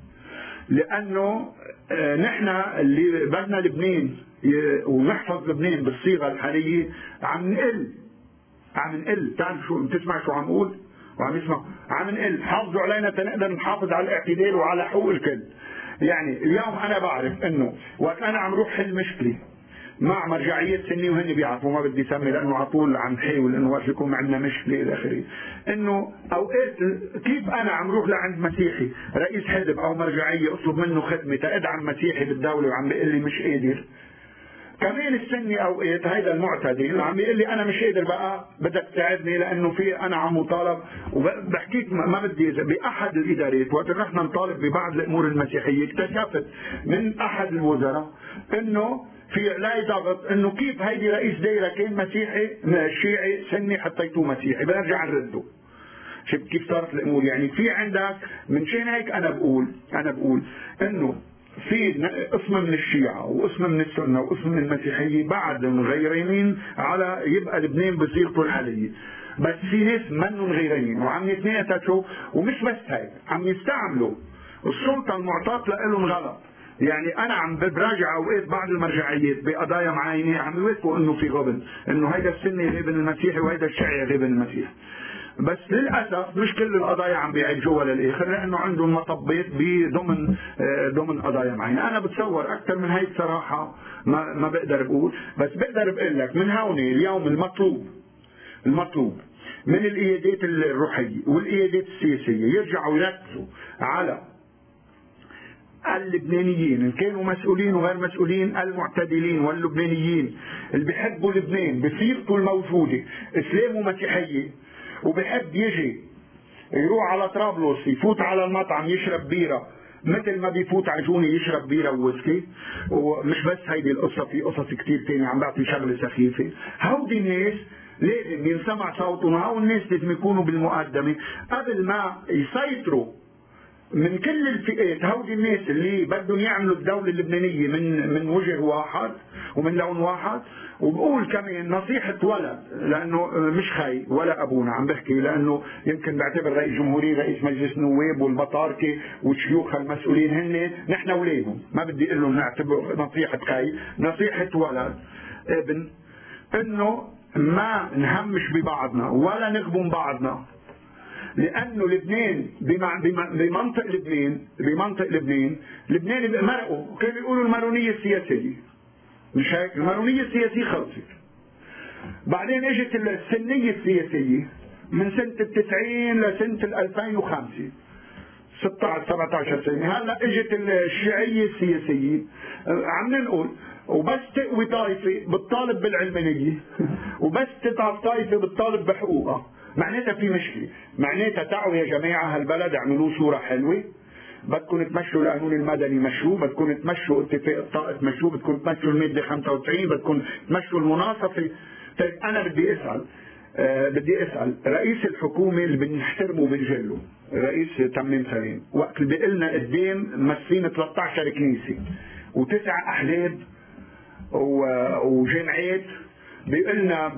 لأنه آه نحن اللي بدنا لبنان ونحفظ لبنان بالصيغه الحاليه عم نقل عم نقل تعرف شو بتسمع شو عم اقول وعم يسمع عم نقل حافظوا علينا تنقدر نحافظ على الاعتدال وعلى حقوق الكل. يعني اليوم انا بعرف انه وقت انا عم روح حل مشكله مع مرجعية سني وهن بيعرفوا، ما بدي اسمي لانه على طول عم نحاول انه وقت يكون عندنا مشكله الى اخره، انه اوقات كيف انا عم روح لعند مسيحي رئيس حزب او مرجعيه اطلب منه خدمه تدعم مسيحي بالدوله وعم بيقول لي مش قادر. كمان السني اوقات هيدا المعتدل عم بيقول لي انا مش قادر بقى بدك تساعدني لانه في انا عم مطالب، وبحكيك ما بدي باحد الادارات وقت رحنا نطالب ببعض الامور المسيحيه اكتشفت من احد الوزراء انه في علي ضغط انه كيف هيدي رئيس دايره كان مسيحي شيعي سني حطيتوه مسيحي بنرجع نرده. شفت كيف صارت الامور؟ يعني في عندك من شان هيك انا بقول انا بقول انه في قسم من الشيعة وقسم من السنة وقسم من المسيحية بعد مغيرين على يبقى لبنان بصيغته الحالية، بس في ناس منهم غيرين وعم يتناقشوا، ومش بس هيك عم يستعملوا السلطة المعطاة لهم غلط. يعني انا عم براجع اوقات بعض المرجعيات بقضايا معينة عم يوافقوا انه في غبن، انه هيدا السني غيبن المسيحي وهيدا الشيعي غيبن المسيحي، بس للاسف مش كل القضايا عم بيعالجوها للاخر لانه عندهم مطبات بضمن ضمن قضايا معينه. انا بتصور اكثر من هيك صراحه ما ما بقدر بقول، بس بقدر بقول لك من هون اليوم المطلوب المطلوب من القيادات الروحيه والقيادات السياسيه يرجعوا يركزوا على اللبنانيين ان كانوا مسؤولين وغير مسؤولين، المعتدلين واللبنانيين اللي بيحبوا لبنان بصيغته الموجوده اسلام ومسيحيه، وبحب يجي يروح على طرابلس يفوت على المطعم يشرب بيرة مثل ما بيفوت على جوني يشرب بيرة وويسكي. ومش بس هيدي القصة، في قصص كتير تاني عم بعطي شغلة سخيفة. هودي الناس لازم ينسمع صوتهم، هؤلاء الناس لازم يكونوا بالمقدمة قبل ما يسيطروا من كل الفئات. هودي الناس اللي بدهم يعملوا الدولة اللبنانية من من وجه واحد ومن لون واحد. وبقول كمان نصيحة ولد، لأنه مش خي ولا أبونا عم بحكي، لأنه يمكن بعتبر رئيس جمهورية رئيس مجلس النواب والبطاركة والشيوخ المسؤولين هن نحن أولادهم، ما بدي أقول لهم نعتبر نصيحة خي، نصيحة ولد ابن، إنه ما نهمش ببعضنا ولا نغبن بعضنا، لانه لبنان بمنطق لبنان بمنطق لبنان لبنان مرقوا كانوا بيقولوا المارونيه السياسيه، مش هيك؟ المارونيه السياسيه خلصت، بعدين اجت السنيه السياسيه من سنه التسعين لسنه الألفين وخمسة ستة عشر سبعة عشر سنه، هلا اجت الشيعيه السياسيه عم نقول وبس تقوي طائفه بتطالب بالعلمانيه وبس تضعف طائفه بتطالب بحقوقها، معناتها في مشكله. معناتها تعوا يا جماعه هالبلد اعملوا صوره حلوه، بدكم تمشوا القانون المدني مشوه، بدكم تمشوا اتفاق الطائف مشوه، بدكم تمشوا الماده خمسة وتسعين، بدكم تمشوا المناصفه. طيب انا بدي اسال آه بدي اسال رئيس الحكومه اللي بنحترمه وبنجله الرئيس تمام سليم، وقت اللي بيقول لنا قدام ممثلين ثلاثة عشر كنيسه وتسع احزاب وجمعيات، بيقولنا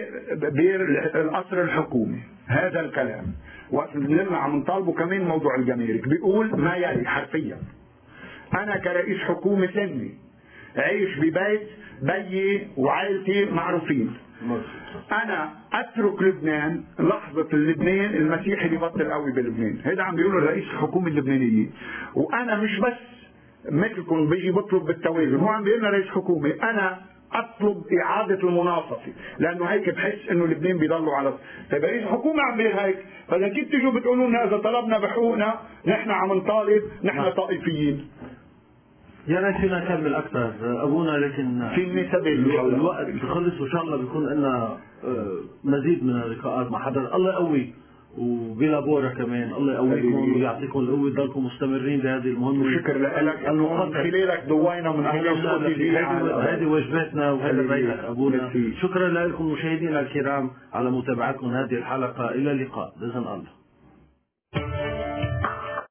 بالقصر الحكومي هذا الكلام، وقت لما عم نطالبه كمان موضوع الجمارك بيقول ما يلي حرفيا: انا كرئيس حكومه سني عايش ببيت بيي وعائلتي معروفين، انا اترك لبنان لحظه اللبنان المسيحي اللي بطل قوي بلبنان، هذا عم بيقوله الرئيس الحكومه اللبنانيه. وانا مش بس مثلكم بيجي بطلب بالتوازن، هو عم بيقول لنا رئيس حكومه انا اطلب اعاده المناصفه، لانه هيك بحس انه لبنان بيضلوا على. طيب رئيس الحكومه عم بيقول هيك، فاذا كيف تيجوا بتقولوا لنا اذا طلبنا بحقوقنا نحن عم نطالب نحن طائفيين؟ يا ريت فينا نكمل اكثر ابونا، لكن في مناسبه الوقت خلص وان شاء الله بيكون لنا مزيد من اللقاءات مع حضرتك. الله يقوي وبلا بورا كمان، الله يقويكم ويعطيكم القوه تضلكم مستمرين بهذه المهمه. شكر لك من خلالك ضوينا من هذه واجباتنا وهذا بيتك ابونا. شكرا لكم مشاهدينا الكرام على متابعتكم هذه الحلقه، الى اللقاء باذن الله.